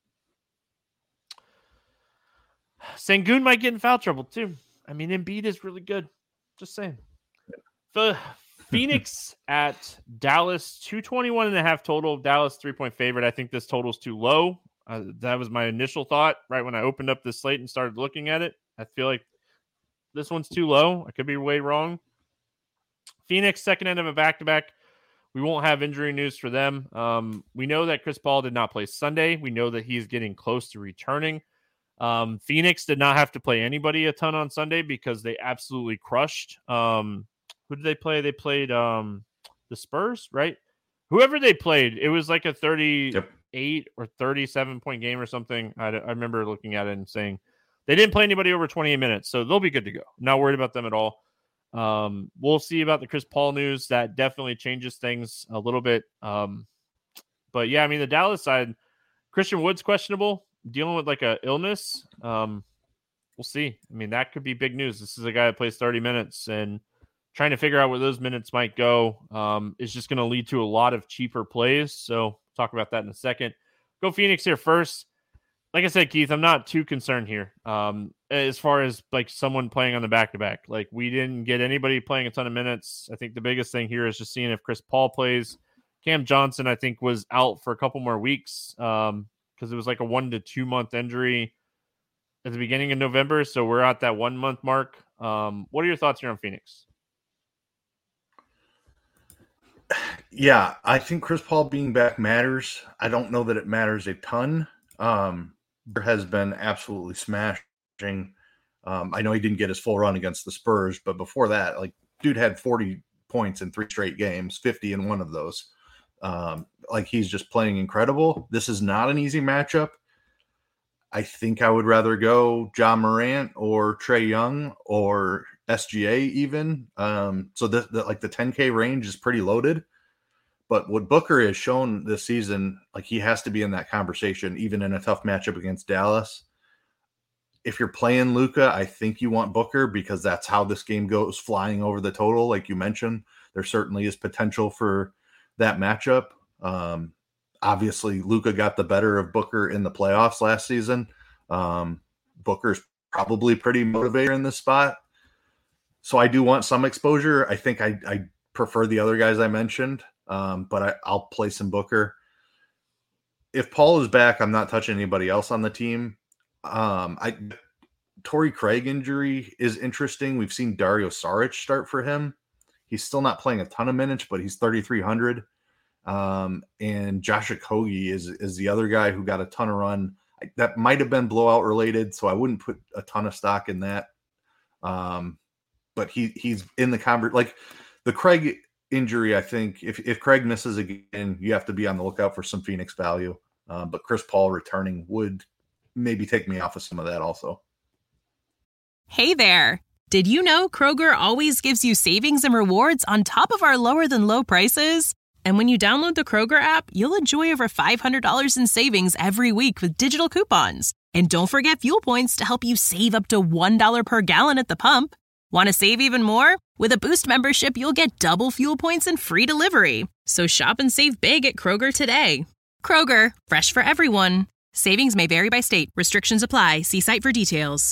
Speaker 3: Sengun might get in foul trouble too. I mean, Embiid is really good. Just saying. The Phoenix at Dallas, two twenty-one and a half total. Dallas three-point favorite. I think this total is too low. Uh, that was my initial thought right when I opened up the slate and started looking at it. I feel like this one's too low. I could be way wrong. Phoenix, second end of a back-to-back. We won't have injury news for them. Um, we know that Chris Paul did not play Sunday. We know that he's getting close to returning. Um, Phoenix did not have to play anybody a ton on Sunday because they absolutely crushed. Um, who did they play? They played um, the Spurs, right? Whoever they played, it was like a thirty-eight yep. or thirty-seven point game or something. I, I remember looking at it and saying they didn't play anybody over twenty-eight minutes, so they'll be good to go. Not worried about them at all. Um, we'll see about the Chris Paul news. That definitely changes things a little bit. Um, but yeah, I mean, the Dallas side, Christian Wood's questionable, dealing with like a illness. Um, we'll see. I mean, that could be big news. This is a guy that plays thirty minutes, and trying to figure out where those minutes might go um, is just going to lead to a lot of cheaper plays. So talk about that in a second. Go Phoenix here first. Like I said, Keith, I'm not too concerned here um, as far as like someone playing on the back-to-back. Like we didn't get anybody playing a ton of minutes. I think the biggest thing here is just seeing if Chris Paul plays. Cam Johnson, I think, was out for a couple more weeks um, because it was like a one to two month injury at the beginning of November. So we're at that one month mark. Um, what are your thoughts here on Phoenix?
Speaker 4: Yeah, I think Chris Paul being back matters. I don't know that it matters a ton. Um, there has been absolutely smashing. Um, I know he didn't get his full run against the Spurs, but before that, like, dude had forty points in three straight games, fifty in one of those. Um, like, he's just playing incredible. This is not an easy matchup. I think I would rather go Ja Morant or Trae Young or S G A even. Um, so the, the like the ten K range is pretty loaded. But what Booker has shown this season, like, he has to be in that conversation, even in a tough matchup against Dallas. If you're playing Luka, I think you want Booker because that's how this game goes, flying over the total. Like you mentioned, there certainly is potential for that matchup. Um, obviously, Luka got the better of Booker in the playoffs last season. Um, Booker's probably pretty motivator in this spot. So I do want some exposure. I think I, I prefer the other guys I mentioned. Um, but I, I'll play some Booker. If Paul is back, I'm not touching anybody else on the team. Um, I Torrey Craig injury is interesting. We've seen Dario Saric start for him. He's still not playing a ton of minutes, but he's thirty-three hundred. Um, and Josh Okogie is is the other guy who got a ton of run. That might have been blowout related, so I wouldn't put a ton of stock in that. Um, but he he's in the convert like the Craig injury. I think if, if Craig misses again, you have to be on the lookout for some Phoenix value. Uh, but Chris Paul returning would maybe take me off of some of that also.
Speaker 5: Hey there. Did you know Kroger always gives you savings and rewards on top of our lower than low prices? And when you download the Kroger app, you'll enjoy over five hundred dollars in savings every week with digital coupons. And don't forget fuel points to help you save up to one dollar per gallon at the pump. Want to save even more? With a Boost membership, you'll get double fuel points and free delivery. So shop and save big at Kroger today. Kroger, fresh for everyone. Savings may vary by state. Restrictions apply. See site for details.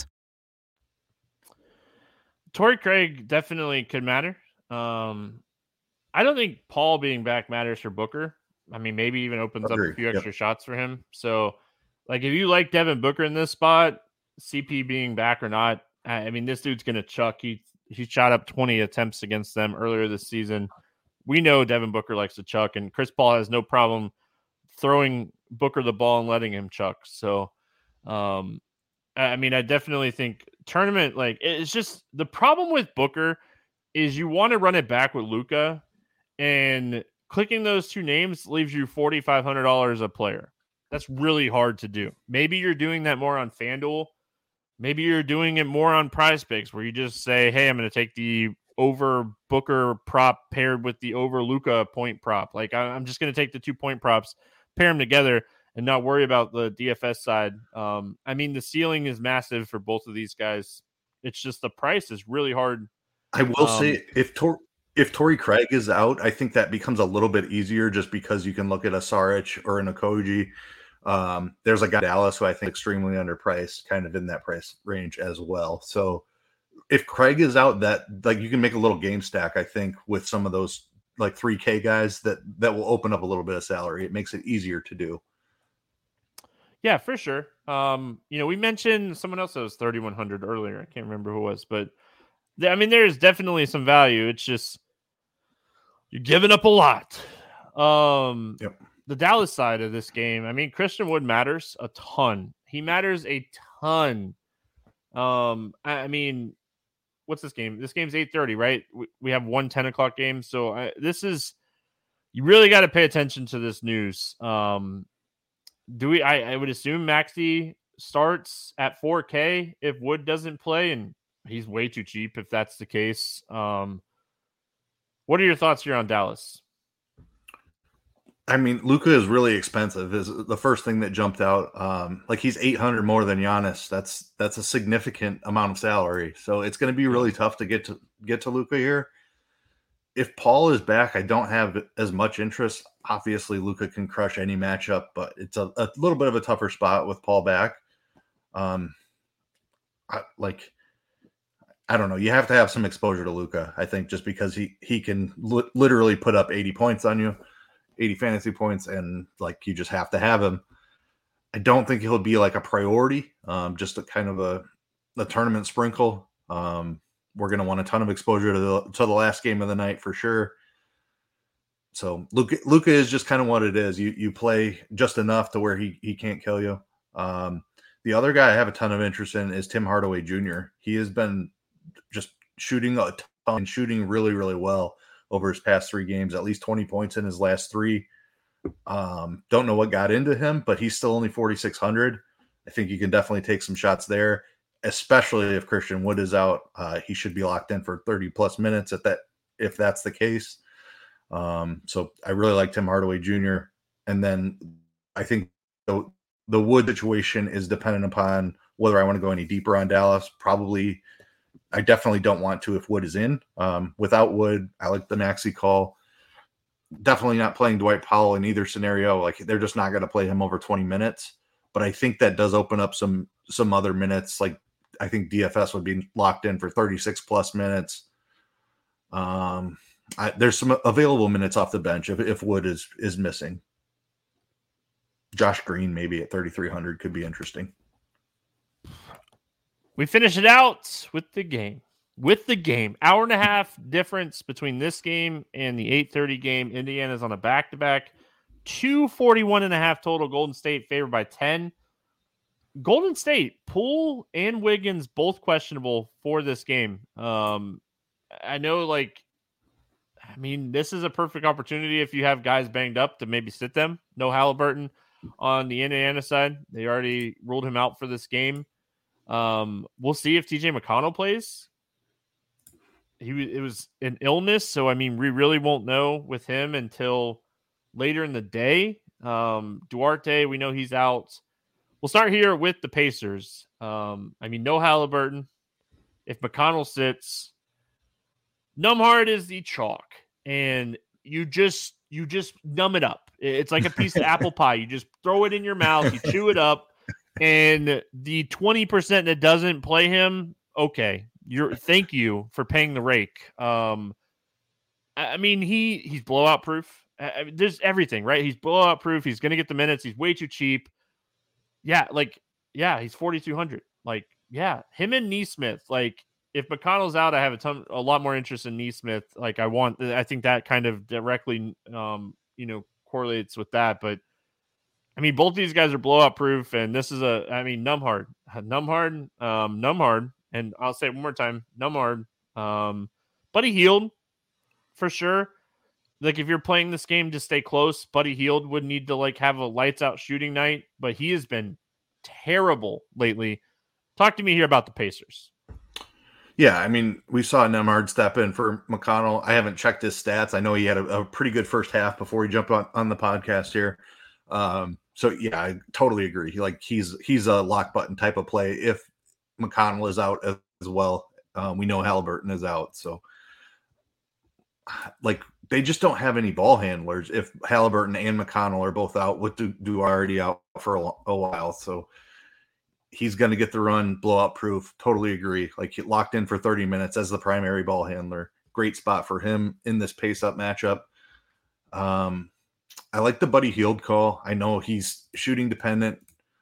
Speaker 3: Torrey Craig definitely could matter. Um, I don't think Paul being back matters for Booker. I mean, maybe even opens up a few extra yep. shots for him. So, like, if you like Devin Booker in this spot, C P being back or not, I mean, this dude's going to chuck. He he shot up twenty attempts against them earlier this season. We know Devin Booker likes to chuck, and Chris Paul has no problem throwing Booker the ball and letting him chuck. So, um, I mean, I definitely think tournament, like, it's just the problem with Booker is you want to run it back with Luka, and clicking those two names leaves you four thousand five hundred dollars a player. That's really hard to do. Maybe you're doing that more on FanDuel. Maybe you're doing it more on Prize Picks, where you just say, hey, I'm going to take the over Booker prop paired with the over Luka point prop. Like, I'm just going to take the two point props, pair them together, and not worry about the D F S side. Um, I mean, the ceiling is massive for both of these guys. It's just the price is really hard.
Speaker 4: I will um, say, if Tor- if Torrey Craig is out, I think that becomes a little bit easier just because you can look at a Saric or an Okogie. Um, there's a guy Dallas who I think extremely underpriced, kind of in that price range as well. So if Craig is out, that like you can make a little game stack, I think, with some of those like three K guys that that will open up a little bit of salary. It makes it easier to do.
Speaker 3: Yeah, for sure. Um, you know, we mentioned someone else that was thirty-one hundred earlier. I can't remember who it was, but th- I mean, there's definitely some value. It's just you're giving up a lot. Um,
Speaker 4: yep.
Speaker 3: The Dallas side of this game, I mean, Christian Wood matters a ton. He matters a ton. Um, I, I mean, what's this game? This game's eight thirty, right? We, we have one ten o'clock game. So I, this is, you really got to pay attention to this news. Um, do we, I, I would assume Maxey starts at four K if Wood doesn't play, and he's way too cheap if that's the case. Um, what are your thoughts here on Dallas?
Speaker 4: I mean, Luka is really expensive is the first thing that jumped out. Um, like he's eight hundred more than Giannis. That's, that's a significant amount of salary. So it's going to be really tough to get to get to Luka here. If Paul is back, I don't have as much interest. Obviously Luka can crush any matchup, but it's a, a little bit of a tougher spot with Paul back. Um, I, like, I don't know. You have to have some exposure to Luka, I think, just because he, he can li- literally put up eighty points on you. eighty fantasy points, and like you just have to have him. I don't think he'll be like a priority, um, just a kind of a, a tournament sprinkle. Um, we're going to want a ton of exposure to the to the last game of the night for sure. So Luka, Luka is just kind of what it is. You you play just enough to where he he can't kill you. Um, the other guy I have a ton of interest in is Tim Hardaway Junior He has been just shooting a ton, shooting really really well over his past three games. At least twenty points in his last three. Um, don't know what got into him, but he's still only forty-six hundred. I think you can definitely take some shots there, especially if Christian Wood is out. Uh, he should be locked in for thirty plus minutes at that, if that's the case. Um, so I really like Tim Hardaway Junior And then I think the, the Wood situation is dependent upon whether I want to go any deeper on Dallas. Probably, I definitely don't want to if Wood is in. Um, without Wood, I like the Maxey call. Definitely not playing Dwight Powell in either scenario. Like they're just not going to play him over twenty minutes. But I think that does open up some some other minutes. Like I think D F S would be locked in for thirty-six plus minutes. Um, I, there's some available minutes off the bench if, if Wood is is missing. Josh Green maybe at thirty-three hundred could be interesting.
Speaker 3: We finish it out with the game. With the game, hour and a half difference between this game and the eight thirty game. Indiana's on a back-to-back. two forty-one and a half total. Golden State favored by ten. Golden State, Poole and Wiggins both questionable for this game. Um, I know, like, I mean, this is a perfect opportunity if you have guys banged up to maybe sit them. No Halliburton on the Indiana side. They already ruled him out for this game. Um, we'll see if T J McConnell plays. He it was an illness, so I mean, we really won't know with him until later in the day. Um, Duarte, we know he's out. We'll start here with the Pacers. Um, I mean, no Halliburton. If McConnell sits, Nembhard is the chalk, and you just you just numb it up. It's like a piece of apple pie. You just throw it in your mouth, you chew it up, and the twenty percent that doesn't play him, okay. You're thank you for paying the rake. Um, I mean, he he's blowout proof. I mean, there's everything, right? He's blowout proof. He's going to get the minutes. He's way too cheap. Yeah, like, yeah, he's forty-two hundred. Like, yeah, him and Nesmith. Like, if McConnell's out, I have a ton, a lot more interest in Nesmith. Like, I want, I think that kind of directly, um, you know, correlates with that. But I mean, both these guys are blowout proof, and this is a, I mean, Nembhard, Nembhard, um, Nembhard. And I'll say it one more time, Nembhard, um, Buddy Hield, for sure. Like, if you're playing this game to stay close, Buddy Hield would need to, like, have a lights-out shooting night, but he has been terrible lately. Talk to me here about the Pacers.
Speaker 4: Yeah, I mean, we saw Nembhard step in for McConnell. I haven't checked his stats. I know he had a, a pretty good first half before he jumped on, on the podcast here. Um, so, yeah, I totally agree. He, like, he's he's a lock button type of play if McConnell is out as well. Um, we know Halliburton is out. So, like, they just don't have any ball handlers if Halliburton and McConnell are both out, with Du- Duarte out for a, a while. So, he's going to get the run, blowout proof. Totally agree. Like, he locked in for thirty minutes as the primary ball handler. Great spot for him in this pace-up matchup. Um, I like the Buddy Hield call. I know he's shooting dependent.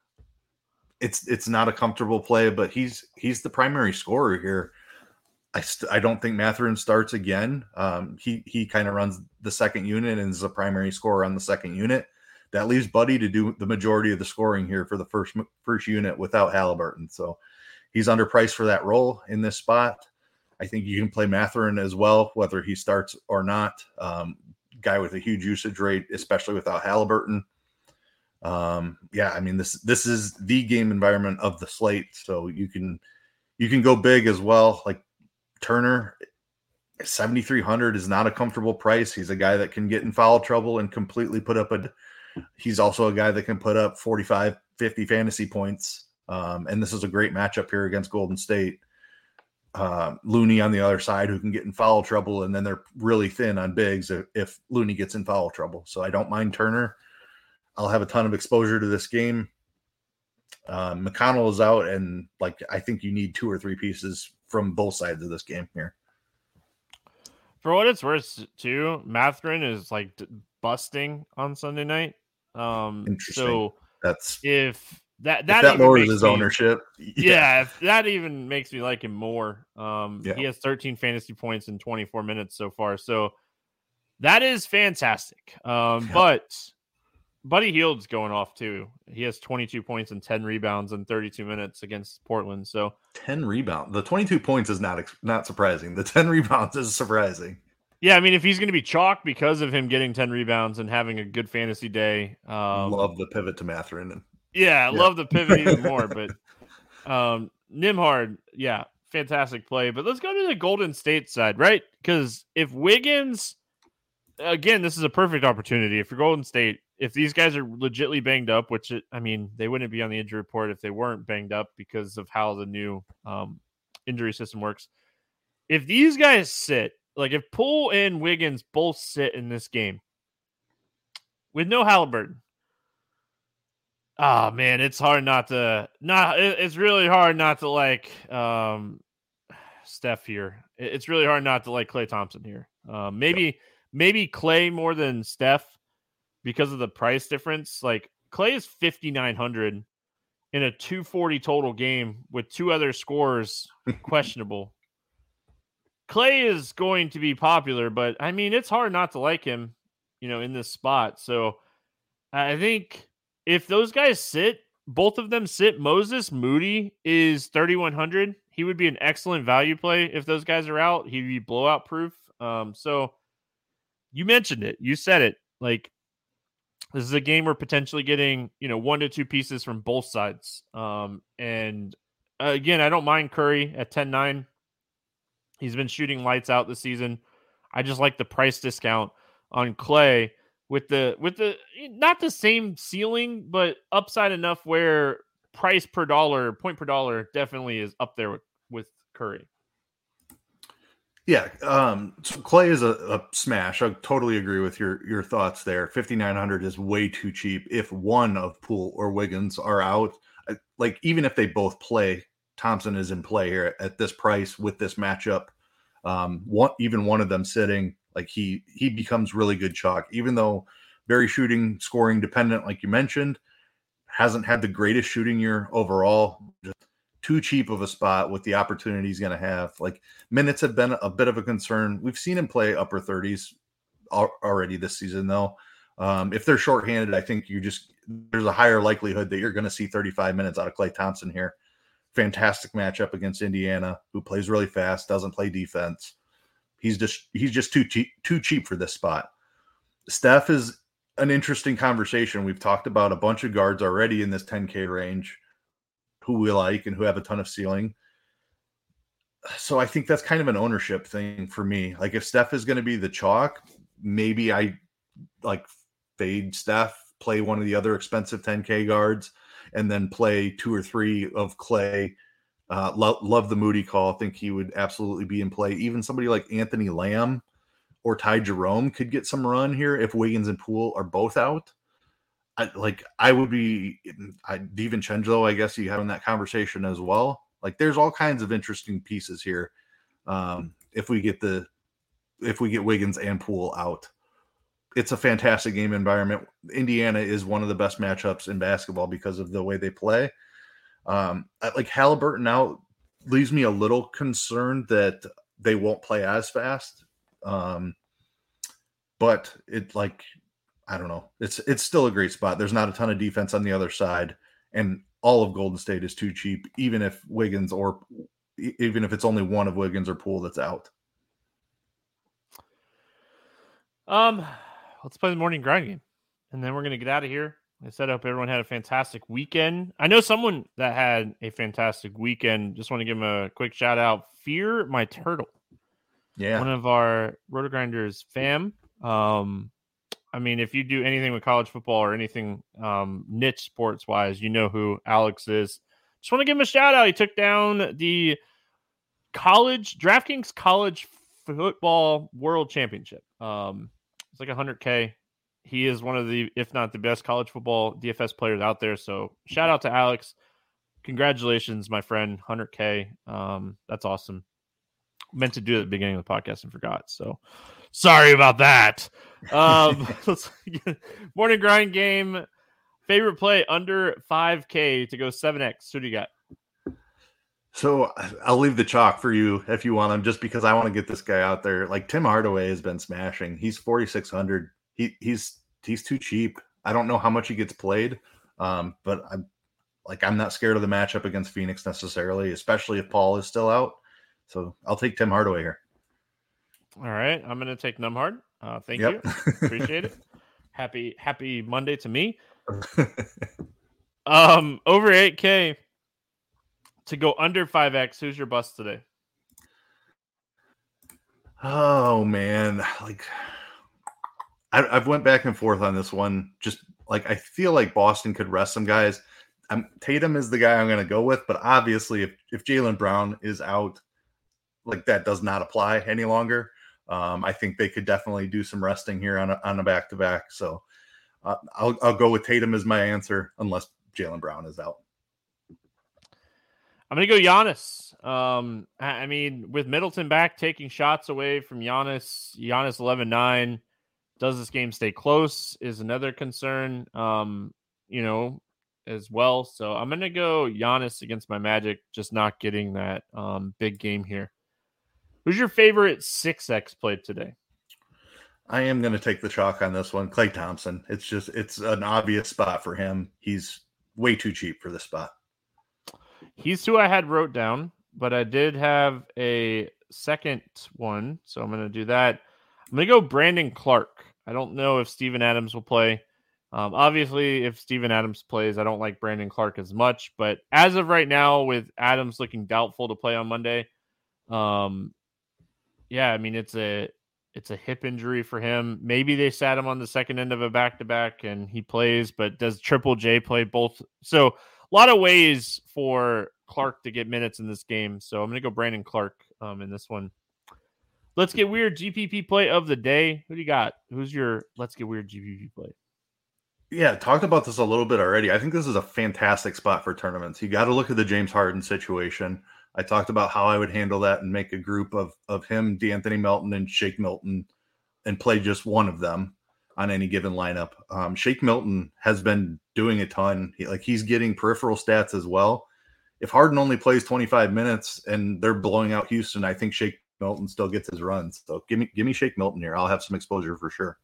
Speaker 4: It's it's not a comfortable play, but he's he's the primary scorer here. I st- I don't think Mathurin starts again. Um, he he kind of runs the second unit and is a primary scorer on the second unit. That leaves Buddy to do the majority of the scoring here for the first first unit without Halliburton. So he's underpriced for that role in this spot. I think you can play Mathurin as well, whether he starts or not. Um, guy with a huge usage rate, especially without Halliburton. Um, yeah, I mean, this, this is the game environment of the slate. So you can, you can go big as well. Like Turner, seventy-three hundred is not a comfortable price. He's a guy that can get in foul trouble and completely put up a, he's also a guy that can put up forty-five, fifty fantasy points. Um, and this is a great matchup here against Golden State. Uh, Looney on the other side, who can get in foul trouble. And then they're really thin on bigs if, if Looney gets in foul trouble. So I don't mind Turner. I'll have a ton of exposure to this game. Uh, McConnell is out, and like I think you need two or three pieces from both sides of this game here.
Speaker 3: For what it's worth, too, Matherin is like d- busting on Sunday night. Um,
Speaker 4: Interesting.
Speaker 3: So
Speaker 4: That's
Speaker 3: if that that,
Speaker 4: if that
Speaker 3: even
Speaker 4: lowers
Speaker 3: makes
Speaker 4: his
Speaker 3: me,
Speaker 4: ownership.
Speaker 3: yeah.
Speaker 4: Yeah.
Speaker 3: if that even makes me like him more. Um,
Speaker 4: Yeah.
Speaker 3: He has thirteen fantasy points in twenty-four minutes so far, so that is fantastic. Um,
Speaker 4: Yeah.
Speaker 3: But Buddy Hield's going off too. He has twenty-two points and ten rebounds in thirty-two minutes against Portland. So
Speaker 4: ten rebounds. The twenty-two points is not ex- not surprising. The ten rebounds is surprising.
Speaker 3: yeah, I mean, if he's going to be chalk because of him getting ten rebounds and having a good fantasy day, um,
Speaker 4: Love the pivot to Matherin. And
Speaker 3: yeah, I
Speaker 4: Yeah.
Speaker 3: love the pivot even more. But um, Nimhard, yeah, fantastic play. But let's go to the Golden State side, right? Because if Wiggins, again, this is a perfect opportunity. If you're Golden State, if these guys are legitly banged up, which it, I mean, they wouldn't be on the injury report if they weren't banged up because of how the new um, injury system works. If these guys sit, like if Poole and Wiggins both sit in this game with no Halliburton, oh man, it's hard not to not. It's really hard not to like um, Steph here. It's really hard not to like Klay Thompson here. Um, maybe maybe Klay more than Steph because of the price difference. Like Klay is fifty-nine hundred in a two forty total game with two other scores questionable. Klay is going to be popular, but I mean, it's hard not to like him, you know, in this spot. So I think if those guys sit, both of them sit, Moses Moody is thirty-one hundred. He would be an excellent value play if those guys are out. He'd be blowout proof. Um, so you mentioned it. You said it. Like, this is a game we're potentially getting, you know, one to two pieces from both sides. Um, and uh, again, I don't mind Curry at ten nine. He's been shooting lights out this season. I just like the price discount on Klay with the with the not the same ceiling, but upside enough where price per dollar, point per dollar, definitely is up there with, with Curry.
Speaker 4: Yeah, um, so Klay is a, a smash. I totally agree with your your thoughts there. fifty-nine hundred is way too cheap. If one of Poole or Wiggins are out, like even if they both play, Thompson is in play here at this price with this matchup. Um, one even one of them sitting, like he he becomes really good chalk. Even though very shooting, scoring dependent, like you mentioned, hasn't had the greatest shooting year overall. Just too cheap of a spot with the opportunity he's going to have. Like minutes have been a bit of a concern. We've seen him play upper thirties already this season, though. Um, if they're shorthanded, I think you just there's a higher likelihood that you're going to see thirty-five minutes out of Klay Thompson here. Fantastic matchup against Indiana, who plays really fast, doesn't play defense. He's just he's just too cheap, too cheap for this spot. Steph is an interesting conversation. We've talked about a bunch of guards already in this ten K range who we like and who have a ton of ceiling. So I think that's kind of an ownership thing for me. Like if Steph is going to be the chalk, maybe I like fade Steph, play one of the other expensive ten K guards, and then play two or three of Klay. Uh, lo- love the Moody call. I think he would absolutely be in play. Even somebody like Anthony Lamb or Ty Jerome could get some run here if Wiggins and Poole are both out. I, like I would be I, DiVincenzo, I guess you having that conversation as well. Like there's all kinds of interesting pieces here. Um, if we get the if we get Wiggins and Poole out, it's a fantastic game environment. Indiana is one of the best matchups in basketball because of the way they play. Um, like Halliburton out leaves me a little concerned that they won't play as fast. Um, but it like, I don't know. It's, it's still a great spot. There's not a ton of defense on the other side, and all of Golden State is too cheap, even if Wiggins or even if it's only one of Wiggins or Poole that's out.
Speaker 3: Um, let's play the morning grind game, and then we're going to get out of here. I said, I hope everyone had a fantastic weekend. I know someone that had a fantastic weekend. Just want to give him a quick shout out. Fear My Turtle.
Speaker 4: Yeah.
Speaker 3: One of our Roto Grinders fam. Um, I mean, if you do anything with college football or anything um, niche sports wise, you know who Alex is. Just want to give him a shout out. He took down the college DraftKings College Football World Championship. Um, it's like one hundred K. He is one of the, if not the best college football D F S players out there. So shout out to Alex. Congratulations, my friend. one hundred K. Um, that's awesome. Meant to do it at the beginning of the podcast and forgot. So sorry about that. Um, let's morning grind game. Favorite play under five K to go seven X. Who do you got?
Speaker 4: So I'll leave the chalk for you if you want him, just because I want to get this guy out there. Like Tim Hardaway has been smashing. He's forty-six hundred. He he's he's too cheap. I don't know how much he gets played, um, but I'm like I'm not scared of the matchup against Phoenix necessarily, especially if Paul is still out. So I'll take Tim Hardaway here.
Speaker 3: All right, I'm going to take Nembhard. Uh, thank
Speaker 4: Yep.
Speaker 3: you, appreciate it. Happy Happy Monday to me. um, over eight K to go under five X. Who's your bust today?
Speaker 4: Oh man, like I, I've went back and forth on this one. Just like I feel like Boston could rest some guys. I'm, Tatum is the guy I'm going to go with, but obviously if if Jaylen Brown is out, like that does not apply any longer. Um, I think they could definitely do some resting here on a, on a back-to-back. So uh, I'll, I'll go with Tatum as my answer unless Jaylen Brown is out.
Speaker 3: I'm going to go Giannis. Um, I, I mean, with Middleton back, taking shots away from Giannis, Giannis eleven nine. Does this game stay close is another concern, um, you know, as well. So I'm going to go Giannis against my Magic, just not getting that um, big game here. Who's your favorite six X play today?
Speaker 4: I am going to take the chalk on this one. Klay Thompson. It's just, it's an obvious spot for him. He's way too cheap for this spot.
Speaker 3: He's who I had wrote down, but I did have a second one. So I'm going to do that. I'm going to go Brandon Clark. I don't know if Steven Adams will play. Um, obviously, if Steven Adams plays, I don't like Brandon Clark as much. But as of right now, with Adams looking doubtful to play on Monday, um, yeah, I mean, it's a it's a hip injury for him. Maybe they sat him on the second end of a back-to-back and he plays, but does Triple J play both? So a lot of ways for Clark to get minutes in this game. So I'm going to go Brandon Clark um, in this one. Let's Get Weird G P P play of the day. Who do you got? Who's your Let's Get Weird G P P play?
Speaker 4: Yeah, talked about this a little bit already. I think this is a fantastic spot for tournaments. You got to look at the James Harden situation. I talked about how I would handle that and make a group of of him, DeAnthony Melton, and Shake Milton, and play just one of them on any given lineup. Um, Shake Milton has been doing a ton. He, like he's getting peripheral stats as well. If Harden only plays twenty-five minutes and they're blowing out Houston, I think Shake Milton still gets his runs. So give me give me Shake Milton here. I'll have some exposure for sure.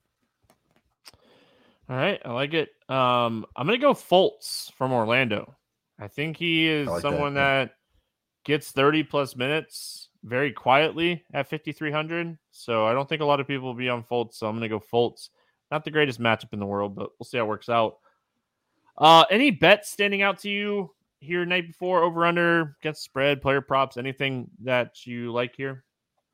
Speaker 3: All right, I like it. Um, I'm going to go Fultz from Orlando. I think he is
Speaker 4: like
Speaker 3: someone
Speaker 4: that, yeah.
Speaker 3: that gets thirty plus minutes very quietly at fifty-three hundred. So I don't think a lot of people will be on Fultz. So I'm going to go Fultz. Not the greatest matchup in the world, but we'll see how it works out. Uh, any bets standing out to you here night before, over under, against spread, player props, anything that you like here?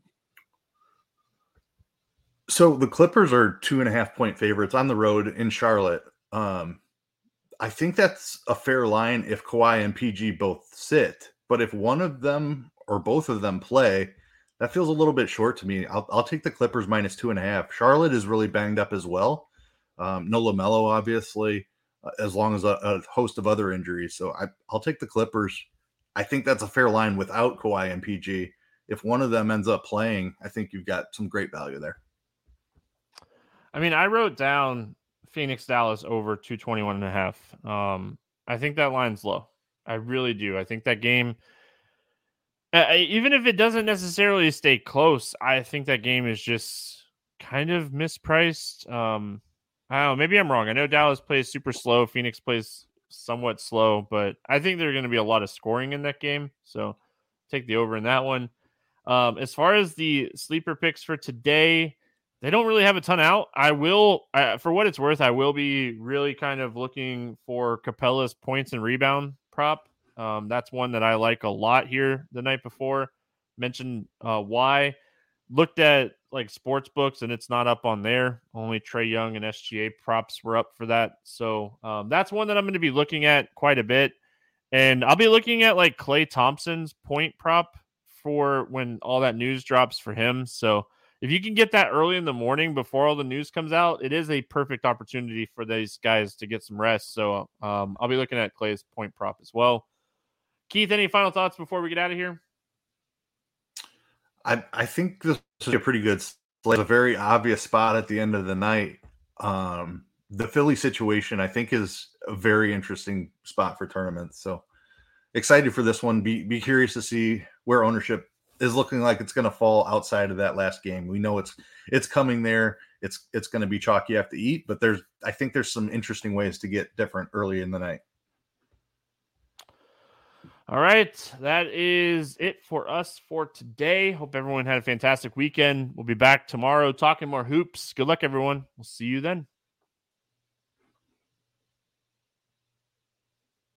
Speaker 4: So the Clippers are two and a half point favorites on the road in Charlotte. Um, I think that's a fair line if Kawhi and P G both sit. But if one of them or both of them play, that feels a little bit short to me. I'll, I'll take the Clippers minus two and a half. Charlotte is really banged up as well. Um, no LaMelo, obviously, uh, as long as a, a host of other injuries. So I, I'll take the Clippers. I think that's a fair line without Kawhi and P G. If one of them ends up playing, I think you've got some great value there.
Speaker 3: I mean, I wrote down Phoenix Dallas over two twenty-one and a half. Um, I think that line's low. I really do. I think that game, uh, even if it doesn't necessarily stay close, I think that game is just kind of mispriced. Um, I don't know. Maybe I'm wrong. I know Dallas plays super slow. Phoenix plays somewhat slow, but I think there's going to be a lot of scoring in that game. So take the over in that one. Um, as far as the sleeper picks for today, they don't really have a ton out. I will, uh, for what it's worth, I will be really kind of looking for Capella's points and rebound prop. Um, that's one that I like a lot here the night before. Mentioned uh, why. Looked at like sports books and it's not up on there. Only Trae Young and S G A props were up for that. So um, that's one that I'm going to be looking at quite a bit. And I'll be looking at like Klay Thompson's point prop for when all that news drops for him. So if you can get that early in the morning before all the news comes out, it is a perfect opportunity for these guys to get some rest. So um, I'll be looking at Klay's point prop as well. Keith, any final thoughts before we get out of here?
Speaker 4: I, I think this is a pretty good slate. A very obvious spot at the end of the night. Um, the Philly situation, I think, is a very interesting spot for tournaments. So excited for this one. Be be curious to see where ownership is looking like it's going to fall outside of that last game. We know it's it's coming there. It's it's going to be chalk you have to eat, but there's I think there's some interesting ways to get different early in the night.
Speaker 3: All right, that is it for us for today. Hope everyone had a fantastic weekend. We'll be back tomorrow talking more hoops. Good luck, everyone. We'll see you then.